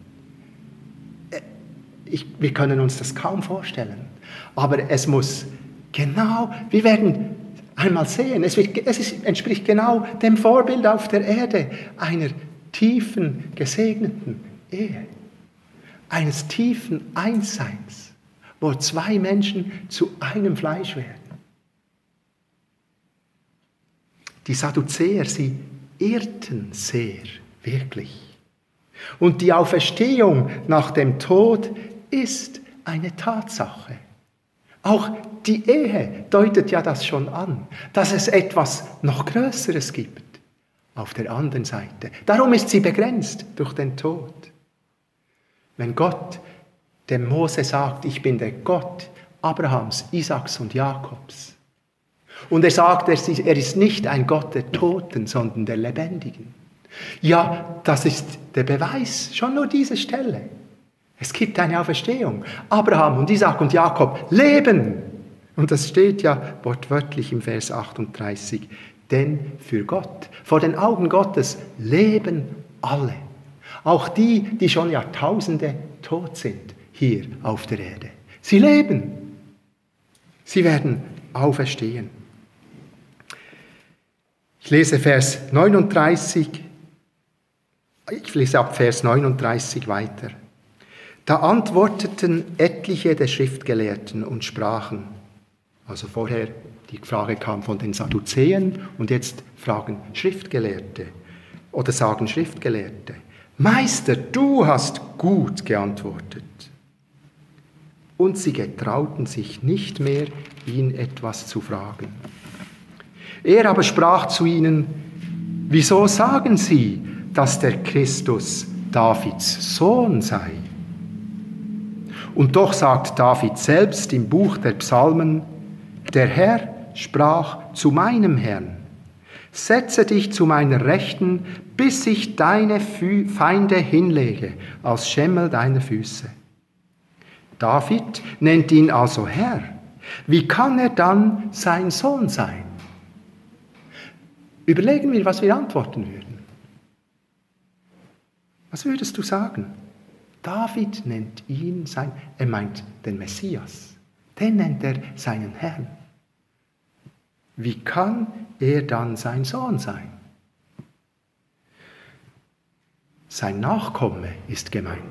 Ich, wir können uns das kaum vorstellen. Aber es muss genau, wir werden einmal sehen, es, wird, es ist, entspricht genau dem Vorbild auf der Erde einer tiefen, gesegneten Ehe, eines tiefen Einsseins, wo zwei Menschen zu einem Fleisch werden. Die Sadduzäer, sie irrten sehr, wirklich. Und die Auferstehung nach dem Tod ist eine Tatsache. Auch die Ehe deutet ja das schon an, dass es etwas noch Größeres gibt auf der anderen Seite. Darum ist sie begrenzt durch den Tod. Wenn Gott dem Mose sagt, ich bin der Gott Abrahams, Isaaks und Jakobs, und er sagt, er ist nicht ein Gott der Toten, sondern der Lebendigen. Ja, das ist der Beweis, schon nur diese Stelle. Es gibt eine Auferstehung. Abraham und Isaak und Jakob leben. Und das steht ja wortwörtlich im Vers achtunddreißig. Denn für Gott, vor den Augen Gottes, leben alle. Auch die, die schon Jahrtausende tot sind, hier auf der Erde. Sie leben. Sie werden auferstehen. Ich lese Vers neununddreißig. Ich lese ab Vers neununddreißig weiter. Da antworteten etliche der Schriftgelehrten und sprachen, also vorher die Frage kam von den Sadduzäern und jetzt fragen Schriftgelehrte oder sagen Schriftgelehrte, Meister, du hast gut geantwortet. Und sie getrauten sich nicht mehr, ihn etwas zu fragen. Er aber sprach zu ihnen, wieso sagen Sie, dass der Christus Davids Sohn sei? Und doch sagt David selbst im Buch der Psalmen, der Herr sprach zu meinem Herrn, setze dich zu meiner Rechten, bis ich deine Feinde hinlege, als Schemmel deiner Füße. David nennt ihn also Herr. Wie kann er dann sein Sohn sein? Überlegen wir, was wir antworten würden. Was würdest du sagen? David nennt ihn sein, er meint den Messias. Den nennt er seinen Herrn. Wie kann er dann sein Sohn sein? Sein Nachkomme ist gemeint.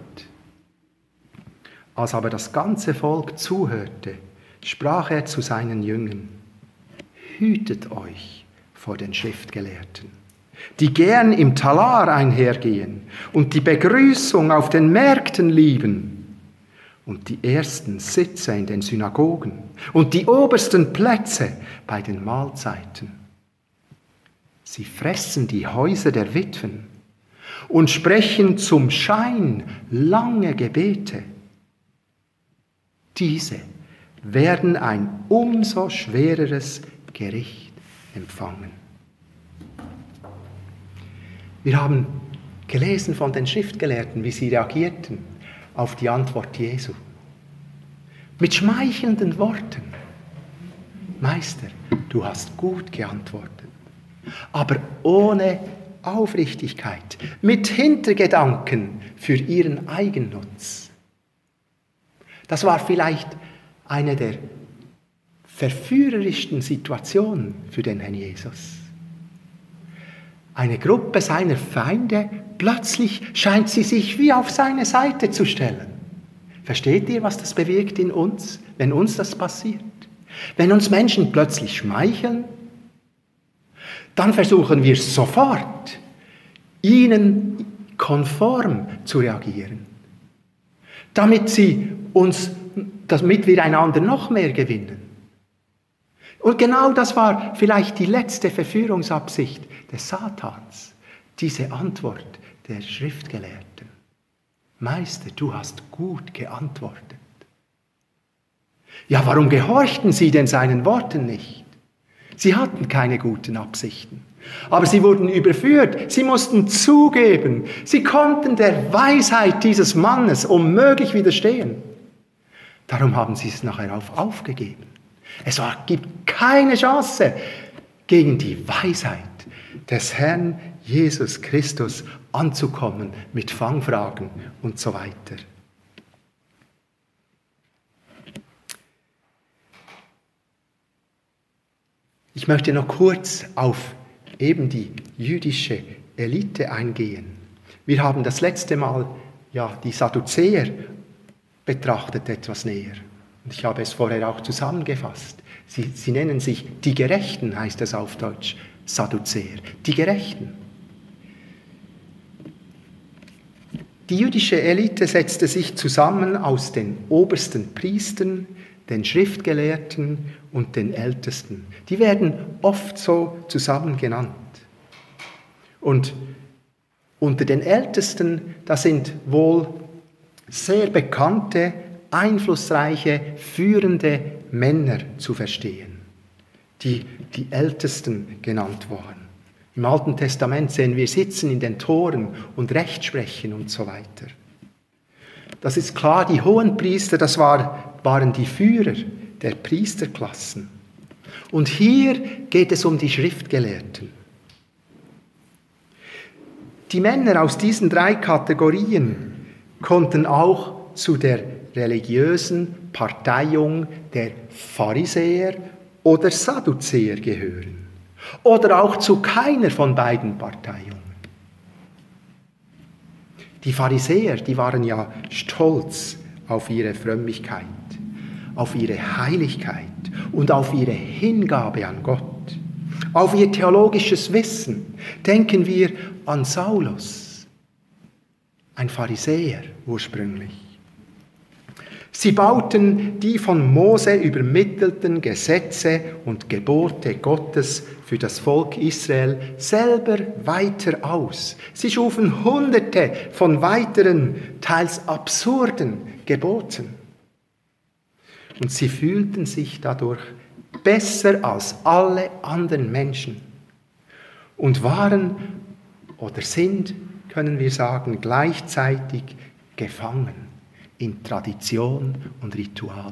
Als aber das ganze Volk zuhörte, sprach er zu seinen Jüngern, hütet euch vor den Schriftgelehrten, die gern im Talar einhergehen und die Begrüßung auf den Märkten lieben und die ersten Sitze in den Synagogen und die obersten Plätze bei den Mahlzeiten. Sie fressen die Häuser der Witwen und sprechen zum Schein lange Gebete. Diese werden ein umso schwereres Gericht empfangen. Wir haben gelesen von den Schriftgelehrten, wie sie reagierten auf die Antwort Jesu. Mit schmeichelnden Worten. Meister, du hast gut geantwortet, aber ohne Aufrichtigkeit, mit Hintergedanken für ihren Eigennutz. Das war vielleicht eine der verführerischsten Situationen für den Herrn Jesus. Eine Gruppe seiner Feinde plötzlich scheint sie sich wie auf seine Seite zu stellen. Versteht ihr, was das bewirkt in uns, wenn uns das passiert? Wenn uns Menschen plötzlich schmeicheln, dann versuchen wir sofort, ihnen konform zu reagieren, damit sie uns, damit wir einander noch mehr gewinnen. Und genau das war vielleicht die letzte Verführungsabsicht des Satans, diese Antwort der Schriftgelehrten. Meister, du hast gut geantwortet. Ja, warum gehorchten sie denn seinen Worten nicht? Sie hatten keine guten Absichten. Aber sie wurden überführt. Sie mussten zugeben. Sie konnten der Weisheit dieses Mannes unmöglich widerstehen. Darum haben sie es nachher auf aufgegeben. Es war, gibt keine Chance gegen die Weisheit des Herrn Jesus Christus anzukommen mit Fangfragen und so weiter. Ich möchte noch kurz auf eben die jüdische Elite eingehen. Wir haben das letzte Mal ja die Sadduzäer betrachtet etwas näher. Und ich habe es vorher auch zusammengefasst. Sie, sie nennen sich die Gerechten, heißt es auf Deutsch, Sadduzäer. Die Gerechten. Die jüdische Elite setzte sich zusammen aus den obersten Priestern, den Schriftgelehrten und den Ältesten. Die werden oft so zusammen genannt. Und unter den Ältesten, da sind wohl sehr bekannte, einflussreiche, führende Männer zu verstehen, die die Ältesten genannt waren. Im Alten Testament sehen wir sitzen in den Toren und Recht sprechen und so weiter. Das ist klar, die Hohenpriester, das war, waren die Führer der Priesterklassen. Und hier geht es um die Schriftgelehrten. Die Männer aus diesen drei Kategorien konnten auch zu der religiösen Parteiung der Pharisäer oder Sadduzäer gehören. Oder auch zu keiner von beiden Parteiungen. Die Pharisäer, die waren ja stolz auf ihre Frömmigkeit, auf ihre Heiligkeit und auf ihre Hingabe an Gott, auf ihr theologisches Wissen. Denken wir an Saulus, ein Pharisäer ursprünglich. Sie bauten die von Mose übermittelten Gesetze und Gebote Gottes für das Volk Israel selber weiter aus. Sie schufen hunderte von weiteren, teils absurden Geboten. Und sie fühlten sich dadurch besser als alle anderen Menschen und waren oder sind, können wir sagen, gleichzeitig gefangen in Tradition und Ritual.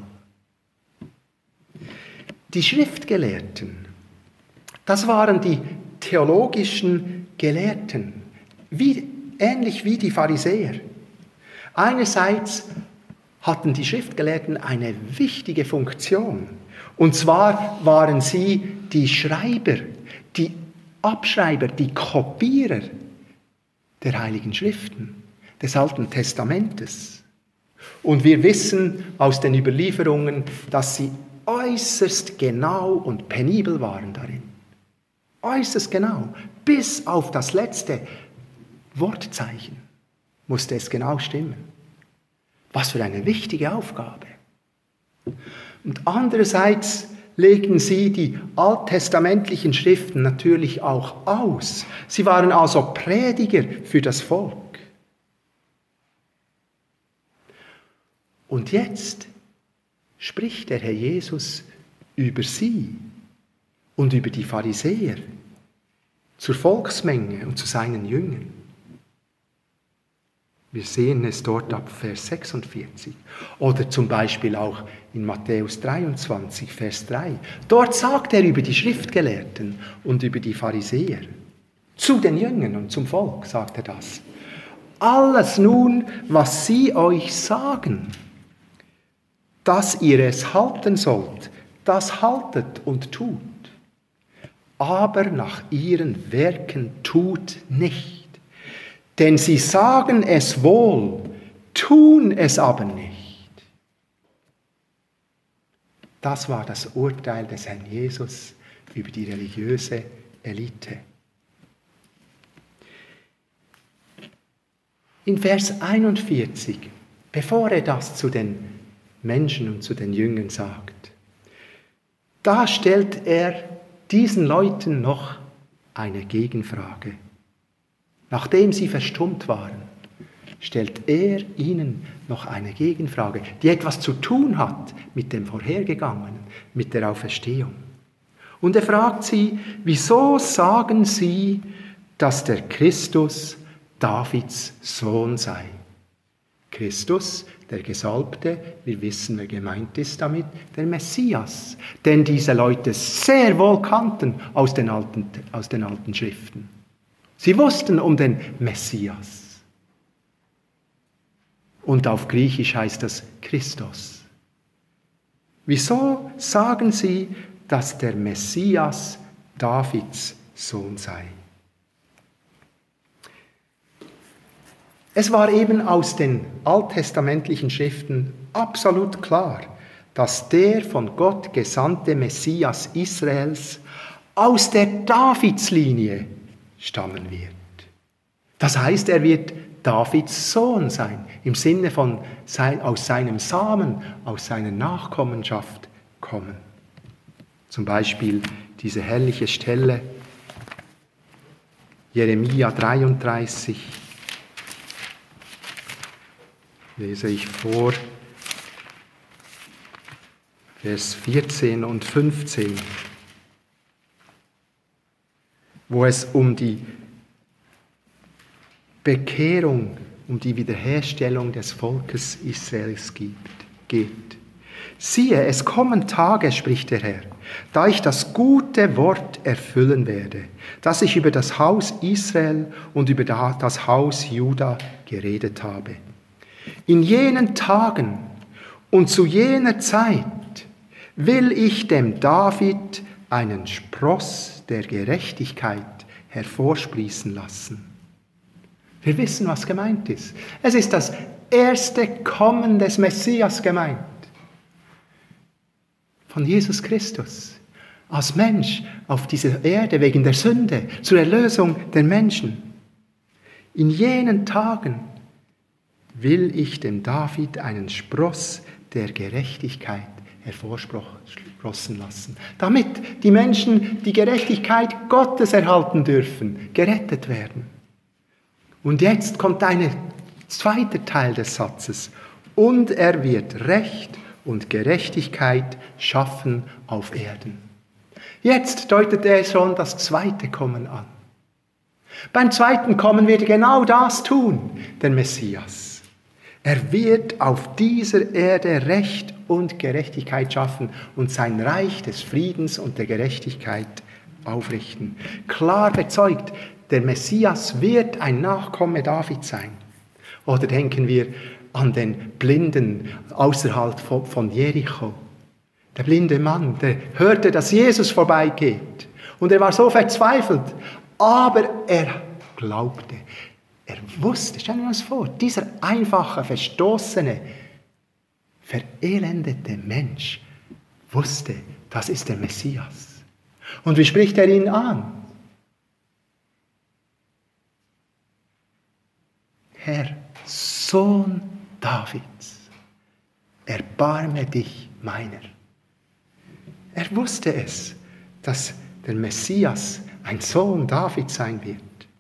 Die Schriftgelehrten, das waren die theologischen Gelehrten, wie, ähnlich wie die Pharisäer. Einerseits hatten die Schriftgelehrten eine wichtige Funktion, und zwar waren sie die Schreiber, die Abschreiber, die Kopierer der Heiligen Schriften, des Alten Testamentes. Und wir wissen aus den Überlieferungen, dass sie äußerst genau und penibel waren darin. Äußerst genau, bis auf das letzte Wortzeichen musste es genau stimmen. Was für eine wichtige Aufgabe. Und andererseits legten sie die alttestamentlichen Schriften natürlich auch aus. Sie waren also Prediger für das Volk. Und jetzt spricht der Herr Jesus über sie und über die Pharisäer zur Volksmenge und zu seinen Jüngern. Wir sehen es dort ab Vers sechsundvierzig. Oder zum Beispiel auch in Matthäus dreiundzwanzig, Vers drei. Dort sagt er über die Schriftgelehrten und über die Pharisäer. Zu den Jüngern und zum Volk sagt er das. Alles nun, was sie euch sagen, dass ihr es halten sollt, das haltet und tut. Aber nach ihren Werken tut nicht. Denn sie sagen es wohl, tun es aber nicht. Das war das Urteil des Herrn Jesus über die religiöse Elite. In Vers einundvierzig, bevor er das zu den Menschen und zu den Jüngern sagt, da stellt er diesen Leuten noch eine Gegenfrage. Nachdem sie verstummt waren, stellt er ihnen noch eine Gegenfrage, die etwas zu tun hat mit dem Vorhergegangenen, mit der Auferstehung. Und er fragt sie, wieso sagen sie, dass der Christus Davids Sohn sei? Christus, der Gesalbte, wir wissen, wer gemeint ist damit, der Messias, den diese Leute sehr wohl kannten aus den alten, aus den alten Schriften. Sie wussten um den Messias. Und auf Griechisch heißt das Christos. Wieso sagen sie, dass der Messias Davids Sohn sei? Es war eben aus den alttestamentlichen Schriften absolut klar, dass der von Gott gesandte Messias Israels aus der Davidslinie stammen wird. Das heißt, er wird Davids Sohn sein, im Sinne von sein, aus seinem Samen, aus seiner Nachkommenschaft kommen. Zum Beispiel diese herrliche Stelle, Jeremia dreiunddreißig, lese ich vor, Vers vierzehn und fünfzehn, wo es um die Bekehrung, um die Wiederherstellung des Volkes Israels geht. Siehe, es kommen Tage, spricht der Herr, da ich das gute Wort erfüllen werde, das ich über das Haus Israel und über das Haus Juda geredet habe. In jenen Tagen und zu jener Zeit will ich dem David einen Spross der Gerechtigkeit hervorsprießen lassen. Wir wissen, was gemeint ist. Es ist das erste Kommen des Messias gemeint. Von Jesus Christus. Als Mensch auf dieser Erde wegen der Sünde, zur Erlösung der Menschen. In jenen Tagen will ich dem David einen Spross der Gerechtigkeit hervorsprossen lassen, damit die Menschen die Gerechtigkeit Gottes erhalten dürfen, gerettet werden. Und jetzt kommt ein zweiter Teil des Satzes. Und er wird Recht und Gerechtigkeit schaffen auf Erden. Jetzt deutet er schon das zweite Kommen an. Beim zweiten Kommen wird er genau das tun, der Messias. Er wird auf dieser Erde Recht und Gerechtigkeit schaffen und sein Reich des Friedens und der Gerechtigkeit aufrichten. Klar bezeugt, der Messias wird ein Nachkomme Davids sein. Oder denken wir an den Blinden außerhalb von Jericho. Der blinde Mann, der hörte, dass Jesus vorbeigeht. Und er war so verzweifelt, aber er glaubte. Er wusste, stellen wir uns vor, dieser einfache, verstoßene, verelendete Mensch wusste, das ist der Messias. Und wie spricht er ihn an? Herr, Sohn Davids, erbarme dich meiner. Er wusste es, dass der Messias ein Sohn Davids sein wird.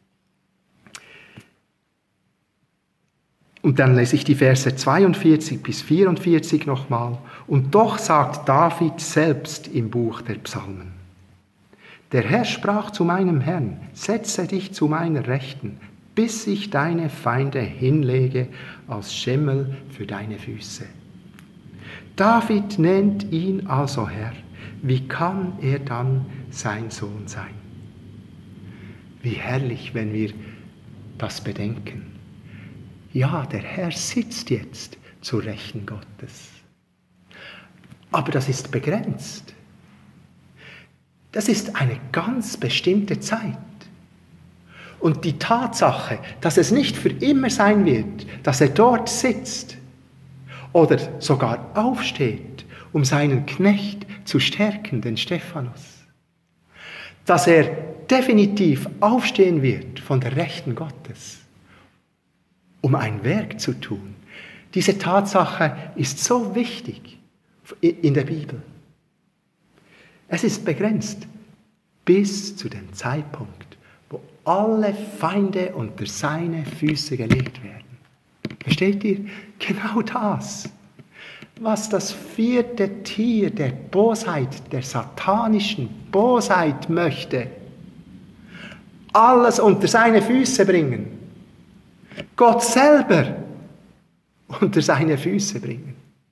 Und dann lese ich die Verse zweiundvierzig bis vierundvierzig nochmal. Und doch sagt David selbst im Buch der Psalmen: Der Herr sprach zu meinem Herrn, setze dich zu meiner Rechten, bis ich deine Feinde hinlege als Schimmel für deine Füße. David nennt ihn also Herr. Wie kann er dann sein Sohn sein? Wie herrlich, wenn wir das bedenken. Ja, der Herr sitzt jetzt zur Rechten Gottes. Aber das ist begrenzt. Das ist eine ganz bestimmte Zeit. Und die Tatsache, dass es nicht für immer sein wird, dass er dort sitzt oder sogar aufsteht, um seinen Knecht zu stärken, den Stephanus, dass er definitiv aufstehen wird von der Rechten Gottes, um ein Werk zu tun. Diese Tatsache ist so wichtig in der Bibel. Es ist begrenzt bis zu dem Zeitpunkt, wo alle Feinde unter seine Füße gelegt werden. Versteht ihr? Genau das, was das vierte Tier der Bosheit, der satanischen Bosheit möchte. Alles unter seine Füße bringen. Gott selber unter seine Füße bringen.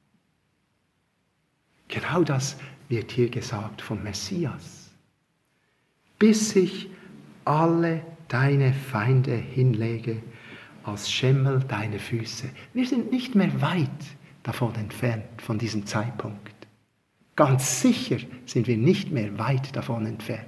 Genau das wird hier gesagt vom Messias. Bis ich alle deine Feinde hinlege als Schimmel deiner Füße. Wir sind nicht mehr weit davon entfernt, von diesem Zeitpunkt. Ganz sicher sind wir nicht mehr weit davon entfernt.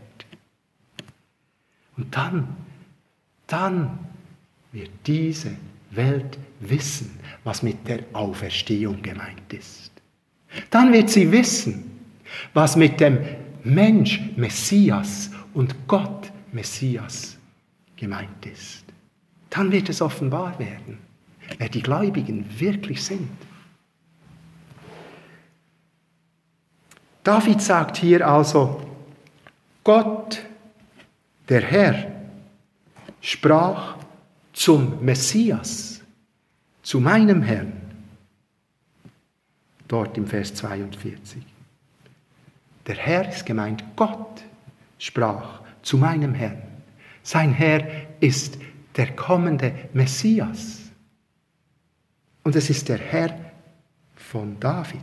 Und dann, dann wird diese Welt wissen, was mit der Auferstehung gemeint ist. Dann wird sie wissen, was mit dem Mensch Messias und Gott Messias gemeint ist. Dann wird es offenbar werden, wer die Gläubigen wirklich sind. David sagt hier also, Gott, der Herr, sprach zum Messias, zu meinem Herrn, dort im Vers zweiundvierzig. Der Herr ist gemeint, Gott sprach zu meinem Herrn. Sein Herr ist der kommende Messias. Und es ist der Herr von David.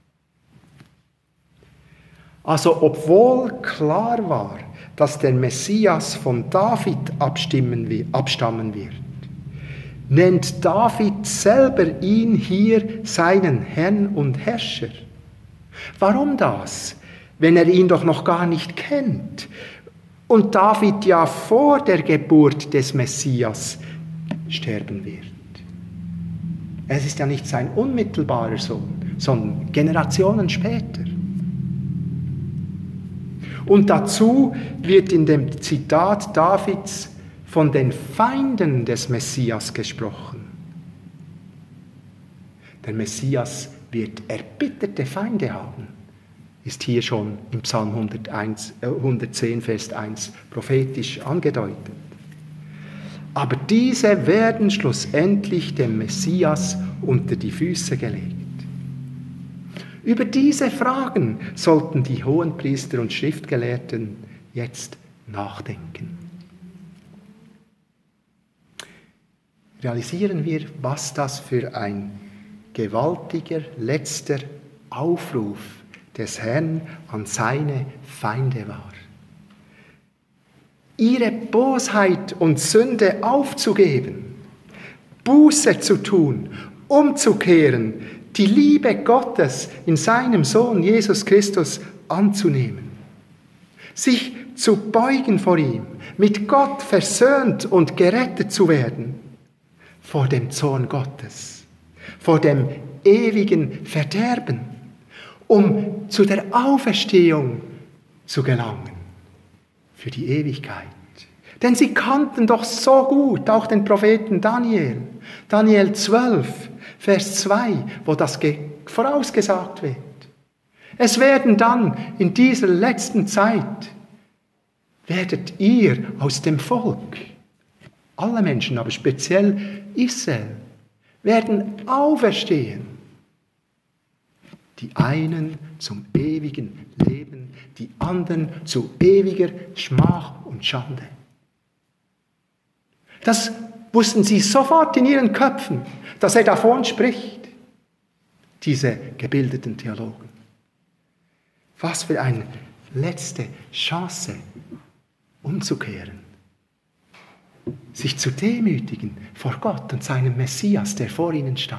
Also obwohl klar war, dass der Messias von David abstimmen, abstammen wird, nennt David selber ihn hier seinen Herrn und Herrscher. Warum das, wenn er ihn doch noch gar nicht kennt und David ja vor der Geburt des Messias sterben wird? Es ist ja nicht sein unmittelbarer Sohn, sondern Generationen später. Und dazu wird in dem Zitat Davids von den Feinden des Messias gesprochen. Der Messias wird erbitterte Feinde haben, ist hier schon im Psalm hunderteins, äh, hundertzehn, Vers eins prophetisch angedeutet. Aber diese werden schlussendlich dem Messias unter die Füße gelegt. Über diese Fragen sollten die Hohenpriester und Schriftgelehrten jetzt nachdenken. Realisieren wir, was das für ein gewaltiger letzter Aufruf des Herrn an seine Feinde war. Ihre Bosheit und Sünde aufzugeben, Buße zu tun, umzukehren, die Liebe Gottes in seinem Sohn Jesus Christus anzunehmen, sich zu beugen vor ihm, mit Gott versöhnt und gerettet zu werden, vor dem Zorn Gottes, vor dem ewigen Verderben, um zu der Auferstehung zu gelangen, für die Ewigkeit. Denn sie kannten doch so gut auch den Propheten Daniel, Daniel zwölf, Vers zwei, wo das vorausgesagt wird. Es werden dann in dieser letzten Zeit, werdet ihr aus dem Volk, alle Menschen, aber speziell Israel, werden auferstehen. Die einen zum ewigen Leben, die anderen zu ewiger Schmach und Schande. Das wussten sie sofort in ihren Köpfen, dass er davon spricht, diese gebildeten Theologen. Was für eine letzte Chance, umzukehren, sich zu demütigen vor Gott und seinem Messias, der vor ihnen stand.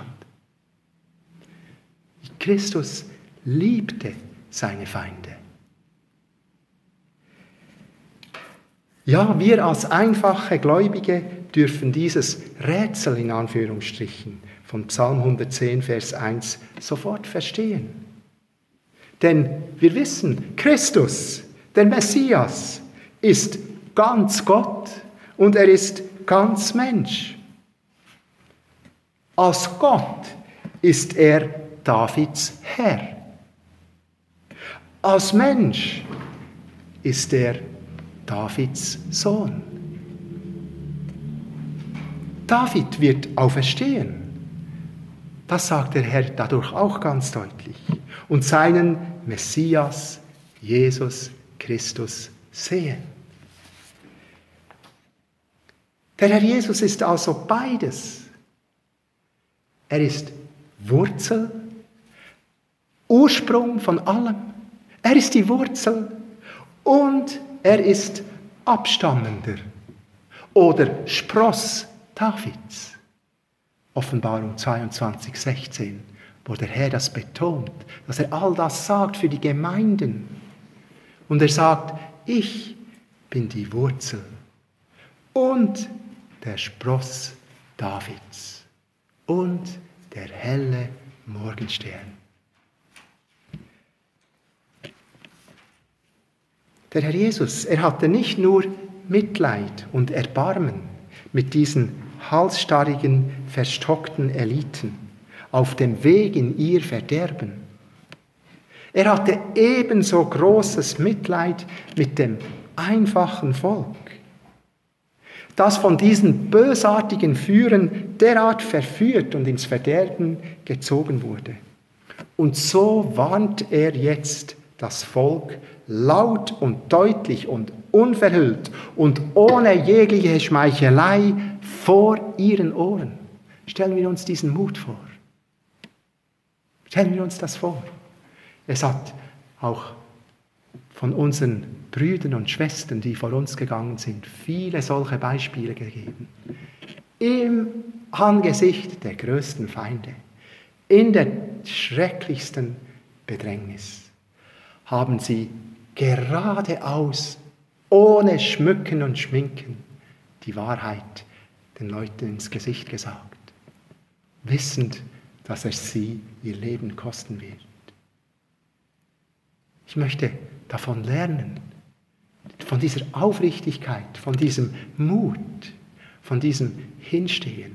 Christus liebte seine Feinde. Ja, wir als einfache Gläubige dürfen dieses Rätsel in Anführungsstrichen von Psalm hundertzehn, Vers eins sofort verstehen. Denn wir wissen, Christus, der Messias, ist ganz Gott und er ist ganz Mensch. Als Gott ist er Davids Herr. Als Mensch ist er Davids Sohn. David wird auferstehen. Das sagt der Herr dadurch auch ganz deutlich. Und seinen Messias, Jesus Christus, sehen. Der Herr Jesus ist also beides. Er ist Wurzel, Ursprung von allem. Er ist die Wurzel und er ist Abstammender oder Spross Davids. Offenbarung zweiundzwanzig, sechzehn, wo der Herr das betont, dass er all das sagt für die Gemeinden. Und er sagt, ich bin die Wurzel und der Spross Davids und der helle Morgenstern. Der Herr Jesus, er hatte nicht nur Mitleid und Erbarmen mit diesen halsstarrigen, verstockten Eliten auf dem Weg in ihr Verderben. Er hatte ebenso großes Mitleid mit dem einfachen Volk, das von diesen bösartigen Führern derart verführt und ins Verderben gezogen wurde. Und so warnt er jetzt das Volk laut und deutlich und unverhüllt und ohne jegliche Schmeichelei vor ihren Ohren. Stellen wir uns diesen Mut vor. Stellen wir uns das vor. Es hat auch von unseren Brüdern und Schwestern, die vor uns gegangen sind, viele solche Beispiele gegeben. Im Angesicht der größten Feinde, in der schrecklichsten Bedrängnis, haben sie geradeaus, ohne Schmücken und Schminken, die Wahrheit den Leuten ins Gesicht gesagt, wissend, dass es sie ihr Leben kosten wird. Ich möchte davon lernen, von dieser Aufrichtigkeit, von diesem Mut, von diesem Hinstehen.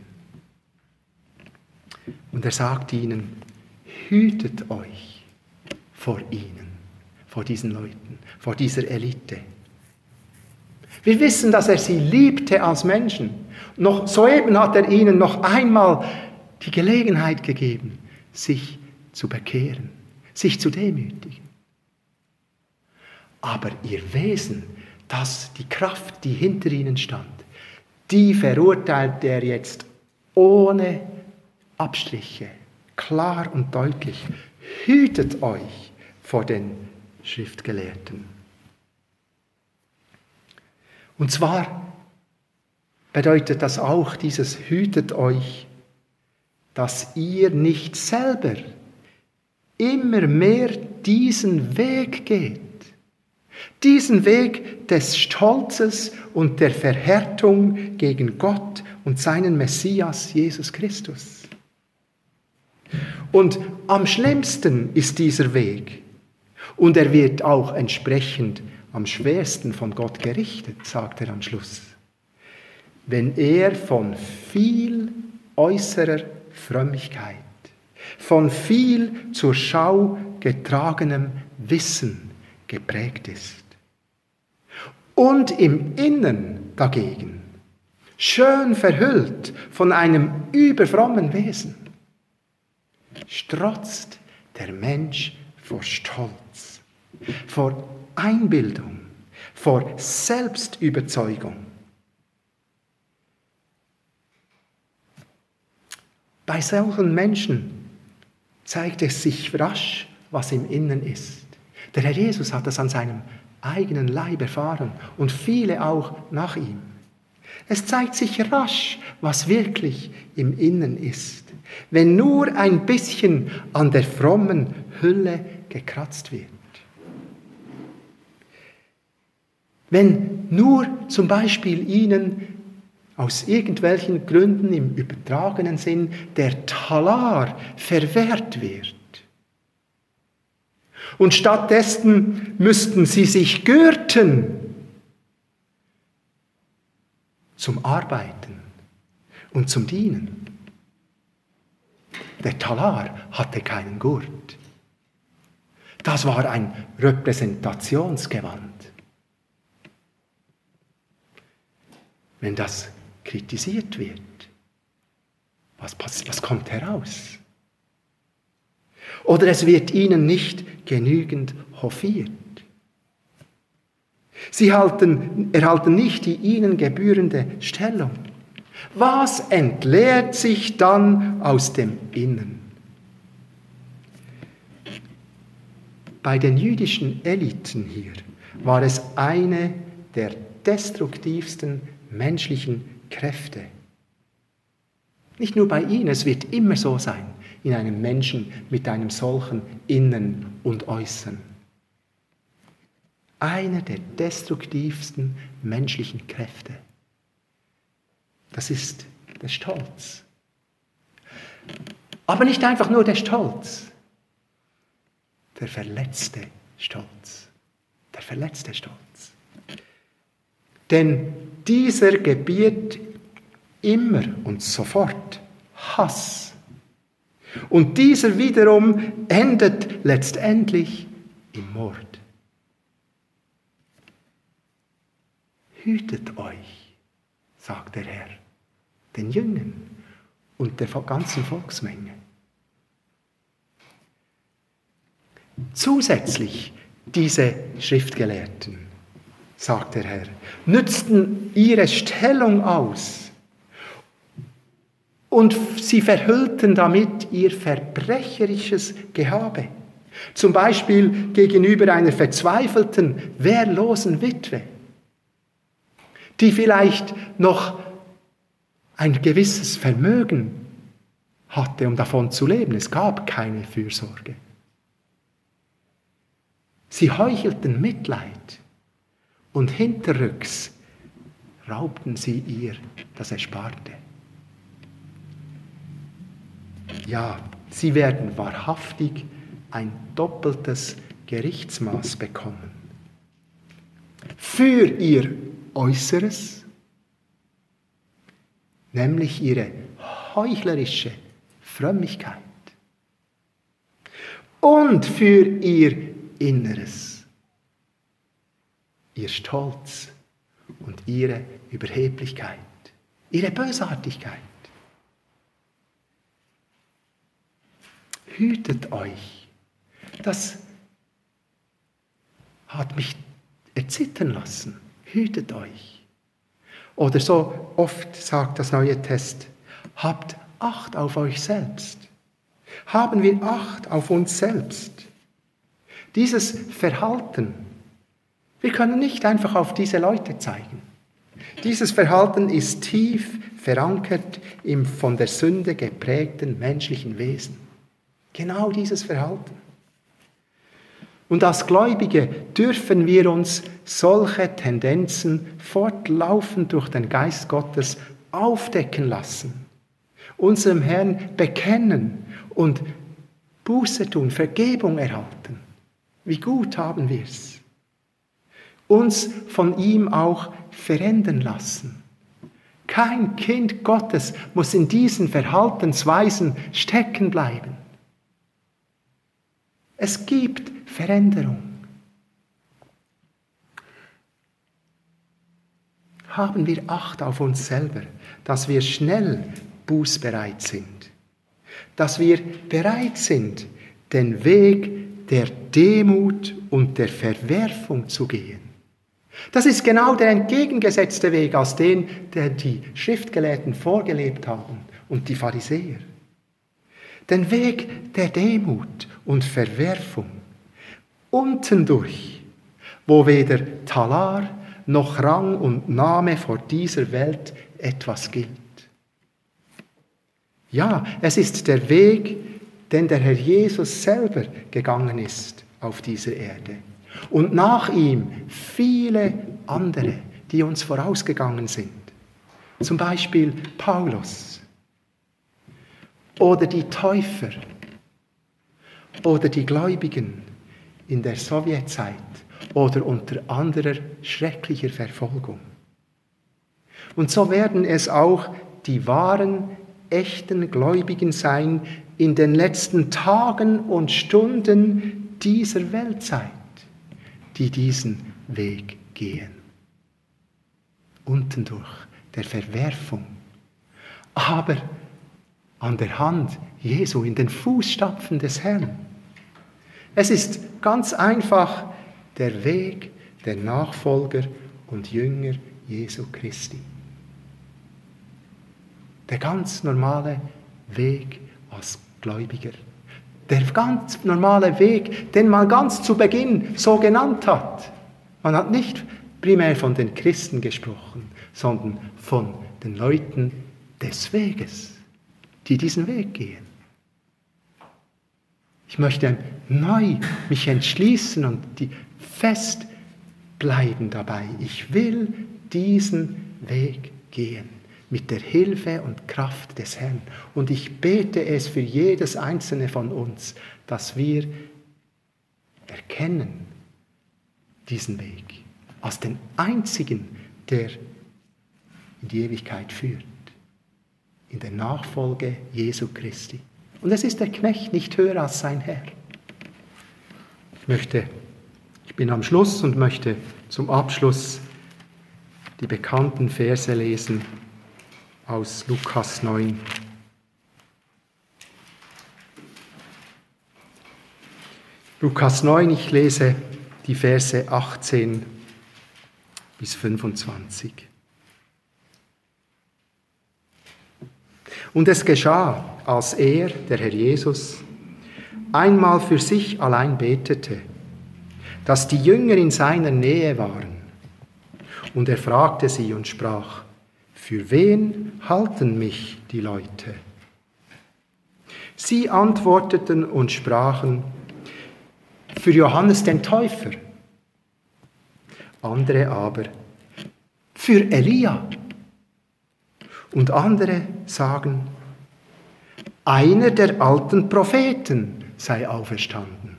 Und er sagt ihnen, hütet euch vor ihnen, vor diesen Leuten, vor dieser Elite. Wir wissen, dass er sie liebte als Menschen. Noch soeben hat er ihnen noch einmal die Gelegenheit gegeben, sich zu bekehren, sich zu demütigen. Aber ihr Wesen, das, die Kraft, die hinter ihnen stand, die verurteilt er jetzt ohne Abstriche, klar und deutlich. Hütet euch vor den Schriftgelehrten. Und zwar bedeutet das auch, dieses hütet euch, dass ihr nicht selber immer mehr diesen Weg geht. Diesen Weg des Stolzes und der Verhärtung gegen Gott und seinen Messias Jesus Christus. Und am schlimmsten ist dieser Weg. Und er wird auch entsprechend am schwersten von Gott gerichtet, sagt er am Schluss. Wenn er von viel äußerer Frömmigkeit, von viel zur Schau getragenem Wissen geprägt ist. Und im Innern dagegen, schön verhüllt von einem überfrommen Wesen, strotzt der Mensch vor Stolz, vor Einbildung, vor Selbstüberzeugung. Bei solchen Menschen zeigt es sich rasch, was im Innern ist. Der Herr Jesus hat das an seinem eigenen Leib erfahren und viele auch nach ihm. Es zeigt sich rasch, was wirklich im Innern ist, wenn nur ein bisschen an der frommen Hülle gekratzt wird. Wenn nur zum Beispiel ihnen aus irgendwelchen Gründen im übertragenen Sinn der Talar verwehrt wird. Und stattdessen müssten sie sich gürten zum Arbeiten und zum Dienen. Der Talar hatte keinen Gurt. Das war ein Repräsentationsgewand. Wenn das kritisiert wird, was, was kommt heraus? Oder es wird ihnen nicht genügend hofiert. Sie halten, erhalten nicht die ihnen gebührende Stellung. Was entleert sich dann aus dem Innern? Bei den jüdischen Eliten hier war es eine der destruktivsten menschlichen Kräfte. Nicht nur bei ihnen, es wird immer so sein, in einem Menschen mit einem solchen Innen und Äußern. Eine der destruktivsten menschlichen Kräfte. Das ist der Stolz. Aber nicht einfach nur der Stolz. Der verletzte Stolz. Der verletzte Stolz. Denn dieser gebiert immer und sofort Hass. Und dieser wiederum endet letztendlich im Mord. Hütet euch, sagt der Herr, den Jüngern und der ganzen Volksmenge. Zusätzlich diese Schriftgelehrten, sagt der Herr, nützten ihre Stellung aus und sie verhüllten damit ihr verbrecherisches Gehabe. Zum Beispiel gegenüber einer verzweifelten, wehrlosen Witwe, die vielleicht noch ein gewisses Vermögen hatte, um davon zu leben. Es gab keine Fürsorge. Sie heuchelten Mitleid und hinterrücks raubten sie ihr das Ersparte. Ja, sie werden wahrhaftig ein doppeltes Gerichtsmaß bekommen. Für ihr Äußeres, nämlich ihre heuchlerische Frömmigkeit, und für ihr Inneres, ihr Stolz und ihre Überheblichkeit, ihre Bösartigkeit. Hütet euch. Das hat mich erzittern lassen. Hütet euch. Oder so oft sagt das Neue Testament, habt Acht auf euch selbst. Haben wir Acht auf uns selbst. Dieses Verhalten, wir können nicht einfach auf diese Leute zeigen. Dieses Verhalten ist tief verankert im von der Sünde geprägten menschlichen Wesen. Genau dieses Verhalten. Und als Gläubige dürfen wir uns solche Tendenzen fortlaufend durch den Geist Gottes aufdecken lassen, unserem Herrn bekennen und Buße tun, Vergebung erhalten. Wie gut haben wir es. Uns von ihm auch verändern lassen. Kein Kind Gottes muss in diesen Verhaltensweisen stecken bleiben. Es gibt Veränderung. Haben wir Acht auf uns selber, dass wir schnell bußbereit sind, dass wir bereit sind, den Weg der Demut und der Verwerfung zu gehen. Das ist genau der entgegengesetzte Weg als den, der die Schriftgelehrten vorgelebt haben und die Pharisäer. Den Weg der Demut und Verwerfung, unten durch, wo weder Talar noch Rang und Name vor dieser Welt etwas gilt. Ja, es ist der Weg, den der Herr Jesus selber gegangen ist auf dieser Erde. Und nach ihm viele andere, die uns vorausgegangen sind. Zum Beispiel Paulus oder die Täufer oder die Gläubigen in der Sowjetzeit oder unter anderer schrecklicher Verfolgung. Und so werden es auch die wahren, echten Gläubigen sein in den letzten Tagen und Stunden dieser Weltzeit, die diesen Weg gehen. Unten durch der Verwerfung, aber an der Hand Jesu, in den Fußstapfen des Herrn. Es ist ganz einfach der Weg der Nachfolger und Jünger Jesu Christi. Der ganz normale Weg als Gläubiger. Der ganz normale Weg, den man ganz zu Beginn so genannt hat. Man hat nicht primär von den Christen gesprochen, sondern von den Leuten des Weges, die diesen Weg gehen. Ich möchte neu mich entschließen und die fest bleiben dabei. Ich will diesen Weg gehen mit der Hilfe und Kraft des Herrn. Und ich bete es für jedes einzelne von uns, dass wir erkennen diesen Weg als den einzigen, der in die Ewigkeit führt, in der Nachfolge Jesu Christi. Und es ist der Knecht nicht höher als sein Herr. Ich möchte, ich bin am Schluss und möchte zum Abschluss die bekannten Verse lesen aus Lukas neun. Lukas neun, ich lese die Verse achtzehn bis fünfundzwanzig. Und es geschah, als er, der Herr Jesus, einmal für sich allein betete, dass die Jünger in seiner Nähe waren. Und er fragte sie und sprach: Für wen halten mich die Leute? Sie antworteten und sprachen: Für Johannes den Täufer. Andere aber: Für Elia. Und andere sagen: Einer der alten Propheten sei auferstanden.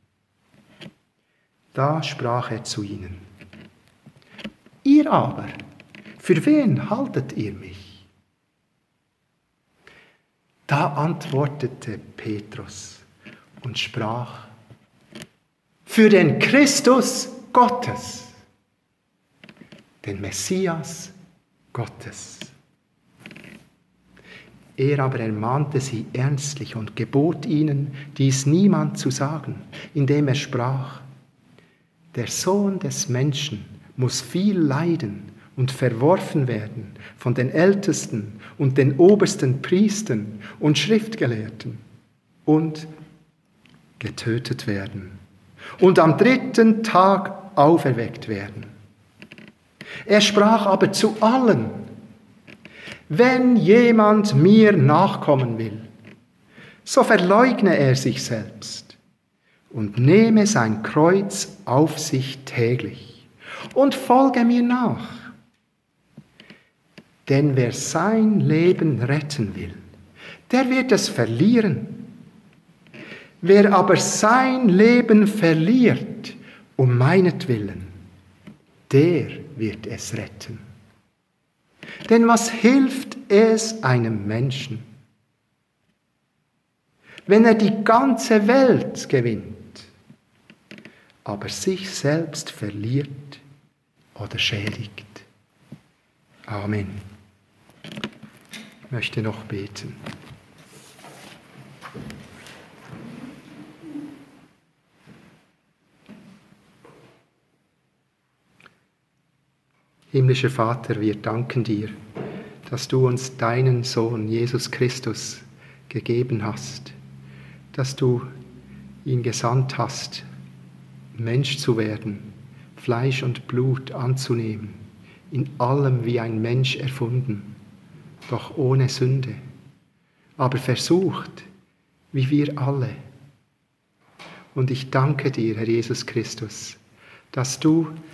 Da sprach er zu ihnen: Ihr aber, für wen haltet ihr mich? Da antwortete Petrus und sprach: Für den Christus Gottes, den Messias Gottes. Er aber ermahnte sie ernstlich und gebot ihnen, dies niemand zu sagen, indem er sprach: Der Sohn des Menschen muss viel leiden und verworfen werden von den Ältesten und den obersten Priestern und Schriftgelehrten und getötet werden und am dritten Tag auferweckt werden. Er sprach aber zu allen: Wenn jemand mir nachkommen will, so verleugne er sich selbst und nehme sein Kreuz auf sich täglich und folge mir nach. Denn wer sein Leben retten will, der wird es verlieren. Wer aber sein Leben verliert, um meinetwillen, der wird es retten. Denn was hilft es einem Menschen, wenn er die ganze Welt gewinnt, aber sich selbst verliert oder schädigt? Amen. Ich möchte noch beten. Himmlischer Vater, wir danken dir, dass du uns deinen Sohn Jesus Christus gegeben hast, dass du ihn gesandt hast, Mensch zu werden, Fleisch und Blut anzunehmen, in allem wie ein Mensch erfunden, doch ohne Sünde, aber versucht, wie wir alle. Und ich danke dir, Herr Jesus Christus, dass du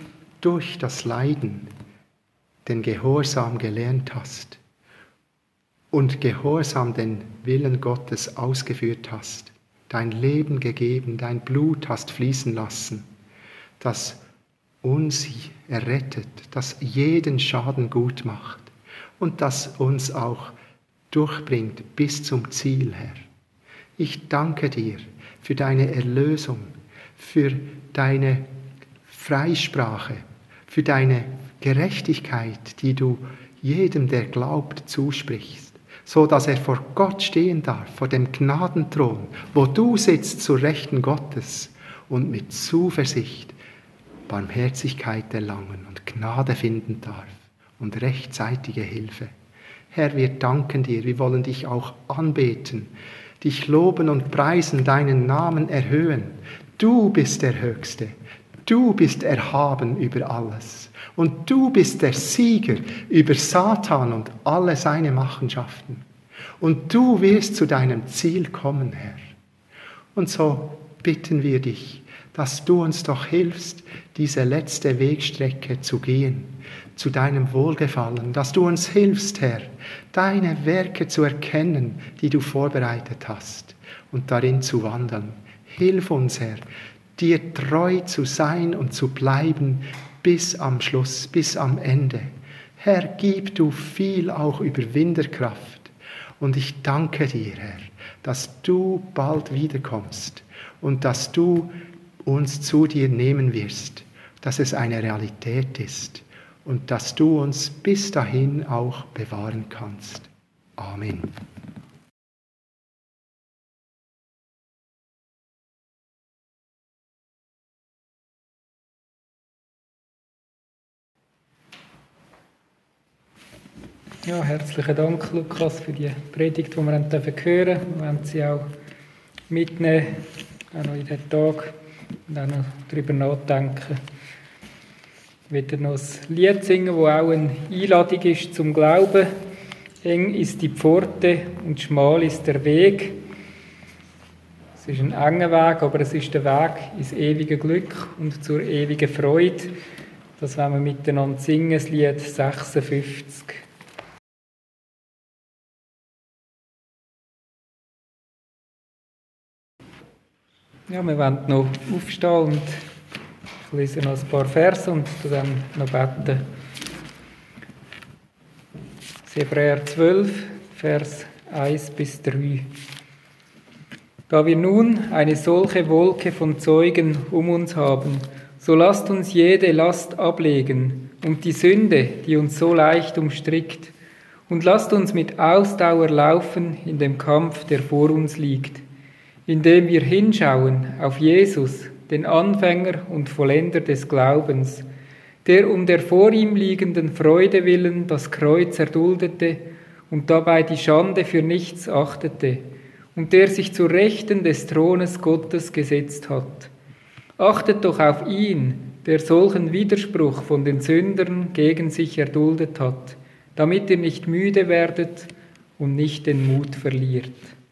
durch das Leiden den Gehorsam gelernt hast und Gehorsam den Willen Gottes ausgeführt hast, dein Leben gegeben, dein Blut hast fließen lassen, das uns errettet, das jeden Schaden gut macht und das uns auch durchbringt bis zum Ziel, Herr. Ich danke dir für deine Erlösung, für deine Freisprache, für deine Gerechtigkeit, die du jedem, der glaubt, zusprichst, so dass er vor Gott stehen darf, vor dem Gnadenthron, wo du sitzt zur Rechten Gottes und mit Zuversicht Barmherzigkeit erlangen und Gnade finden darf und rechtzeitige Hilfe. Herr, wir danken dir, wir wollen dich auch anbeten, dich loben und preisen, deinen Namen erhöhen. Du bist der Höchste, du bist erhaben über alles und du bist der Sieger über Satan und alle seine Machenschaften. Und du wirst zu deinem Ziel kommen, Herr. Und so bitten wir dich, dass du uns doch hilfst, diese letzte Wegstrecke zu gehen, zu deinem Wohlgefallen, dass du uns hilfst, Herr, deine Werke zu erkennen, die du vorbereitet hast und darin zu wandeln. Hilf uns, Herr, dir treu zu sein und zu bleiben bis am Schluss, bis am Ende. Herr, gib du viel auch Überwinderkraft. Und ich danke dir, Herr, dass du bald wiederkommst und dass du uns zu dir nehmen wirst, dass es eine Realität ist und dass du uns bis dahin auch bewahren kannst. Amen. Ja, herzlichen Dank, Lukas, für die Predigt, die wir hören dürfen. Wir werden sie auch mitnehmen, auch noch in den Tag und auch noch darüber nachdenken. Ich werde noch ein Lied singen, das auch eine Einladung ist zum Glauben. Eng ist die Pforte und schmal ist der Weg. Es ist ein enger Weg, aber es ist der Weg ins ewige Glück und zur ewigen Freude. Das wollen wir miteinander singen, das Lied sechsundfünfzig. Ja, wir wollen noch aufstehen und ich lese noch ein paar Verse und dann noch beten. Hebräer zwölf, Vers eins bis drei. Da wir nun eine solche Wolke von Zeugen um uns haben, so lasst uns jede Last ablegen und die Sünde, die uns so leicht umstrickt, und lasst uns mit Ausdauer laufen in dem Kampf, der vor uns liegt, indem wir hinschauen auf Jesus, den Anfänger und Vollender des Glaubens, der um der vor ihm liegenden Freude willen das Kreuz erduldete und dabei die Schande für nichts achtete, und der sich zur Rechten des Thrones Gottes gesetzt hat. Achtet doch auf ihn, der solchen Widerspruch von den Sündern gegen sich erduldet hat, damit ihr nicht müde werdet und nicht den Mut verliert.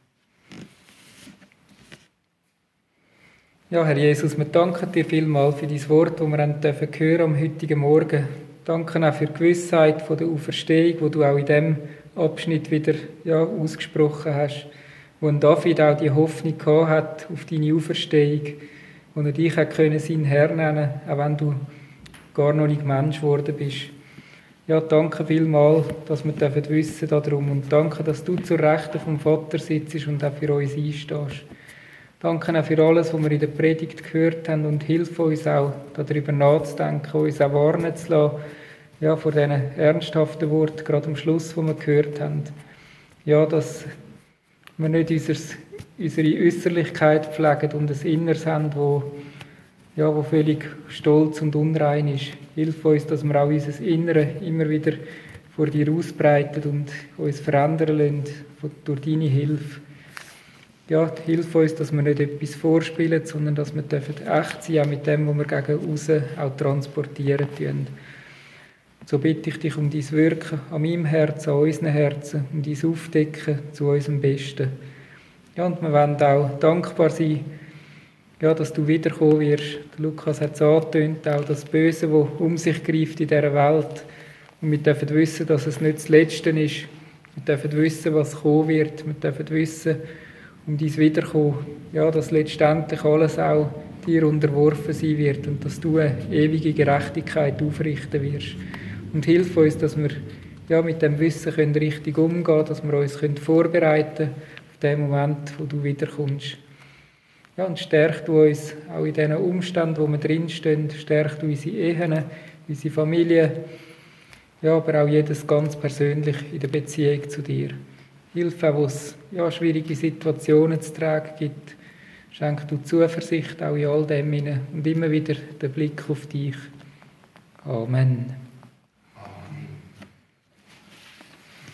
Ja, Herr Jesus, wir danken dir vielmals für dein Wort, das wir hören dürfen am heutigen Morgen. Danke auch für die Gewissheit von der Auferstehung, die du auch in diesem Abschnitt wieder ja, ausgesprochen hast, wo ein David auch die Hoffnung gehabt hat auf deine Auferstehung, wo er dich auch sein Herr nennen konnte, auch wenn du gar noch nicht Mensch geworden bist. Ja, danke vielmals, dass wir dürfen wissen darum und danke, dass du zur Rechten vom Vater sitzt und auch für uns einstehst. Danke auch für alles, was wir in der Predigt gehört haben und hilf uns auch, darüber nachzudenken, uns auch warnen zu lassen, ja, vor diesen ernsthaften Worten, gerade am Schluss, wo wir gehört haben. Ja, dass wir nicht unser, unsere Äußerlichkeit pflegen und ein Inneres haben, wo, ja, wo völlig stolz und unrein ist. Hilf uns, dass wir auch unser Innere immer wieder vor dir ausbreiten und uns verändern lassen durch deine Hilfe. Ja, hilf uns, dass wir nicht etwas vorspielen, sondern dass wir echt sein, auch mit dem, was wir gegen außen auch transportieren tun. So bitte ich dich um dein Wirken an meinem Herzen, an unseren Herzen, um dein Aufdecken zu unserem Besten. Ja, und wir wollen auch dankbar sein ja, dass du wiederkommen wirst. Der Lukas hat es angetönt, auch das Böse, das um sich greift in dieser Welt. Und wir dürfen wissen, dass es nicht das Letzte ist. Wir dürfen wissen, was kommen wird. Wir dürfen wissen, um dein Wiederkommen, ja, dass letztendlich alles auch dir unterworfen sein wird und dass du eine ewige Gerechtigkeit aufrichten wirst. Und hilf uns, dass wir ja, mit dem Wissen können richtig umgehen können, dass wir uns können vorbereiten können auf den Moment, wo du wiederkommst. Ja, und stärk du uns auch in diesen Umständen, wo wir drinstehen, stärk du unsere Ehen, unsere Familie, ja, aber auch jedes ganz persönlich in der Beziehung zu dir. Hilf auch, wo es ja, schwierige Situationen zu tragen gibt. Schenk du Zuversicht auch in all dem hinein und immer wieder den Blick auf dich. Amen.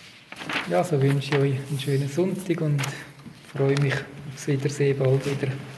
Ja, so wünsche ich euch einen schönen Sonntag und freue mich aufs Wiedersehen bald wieder.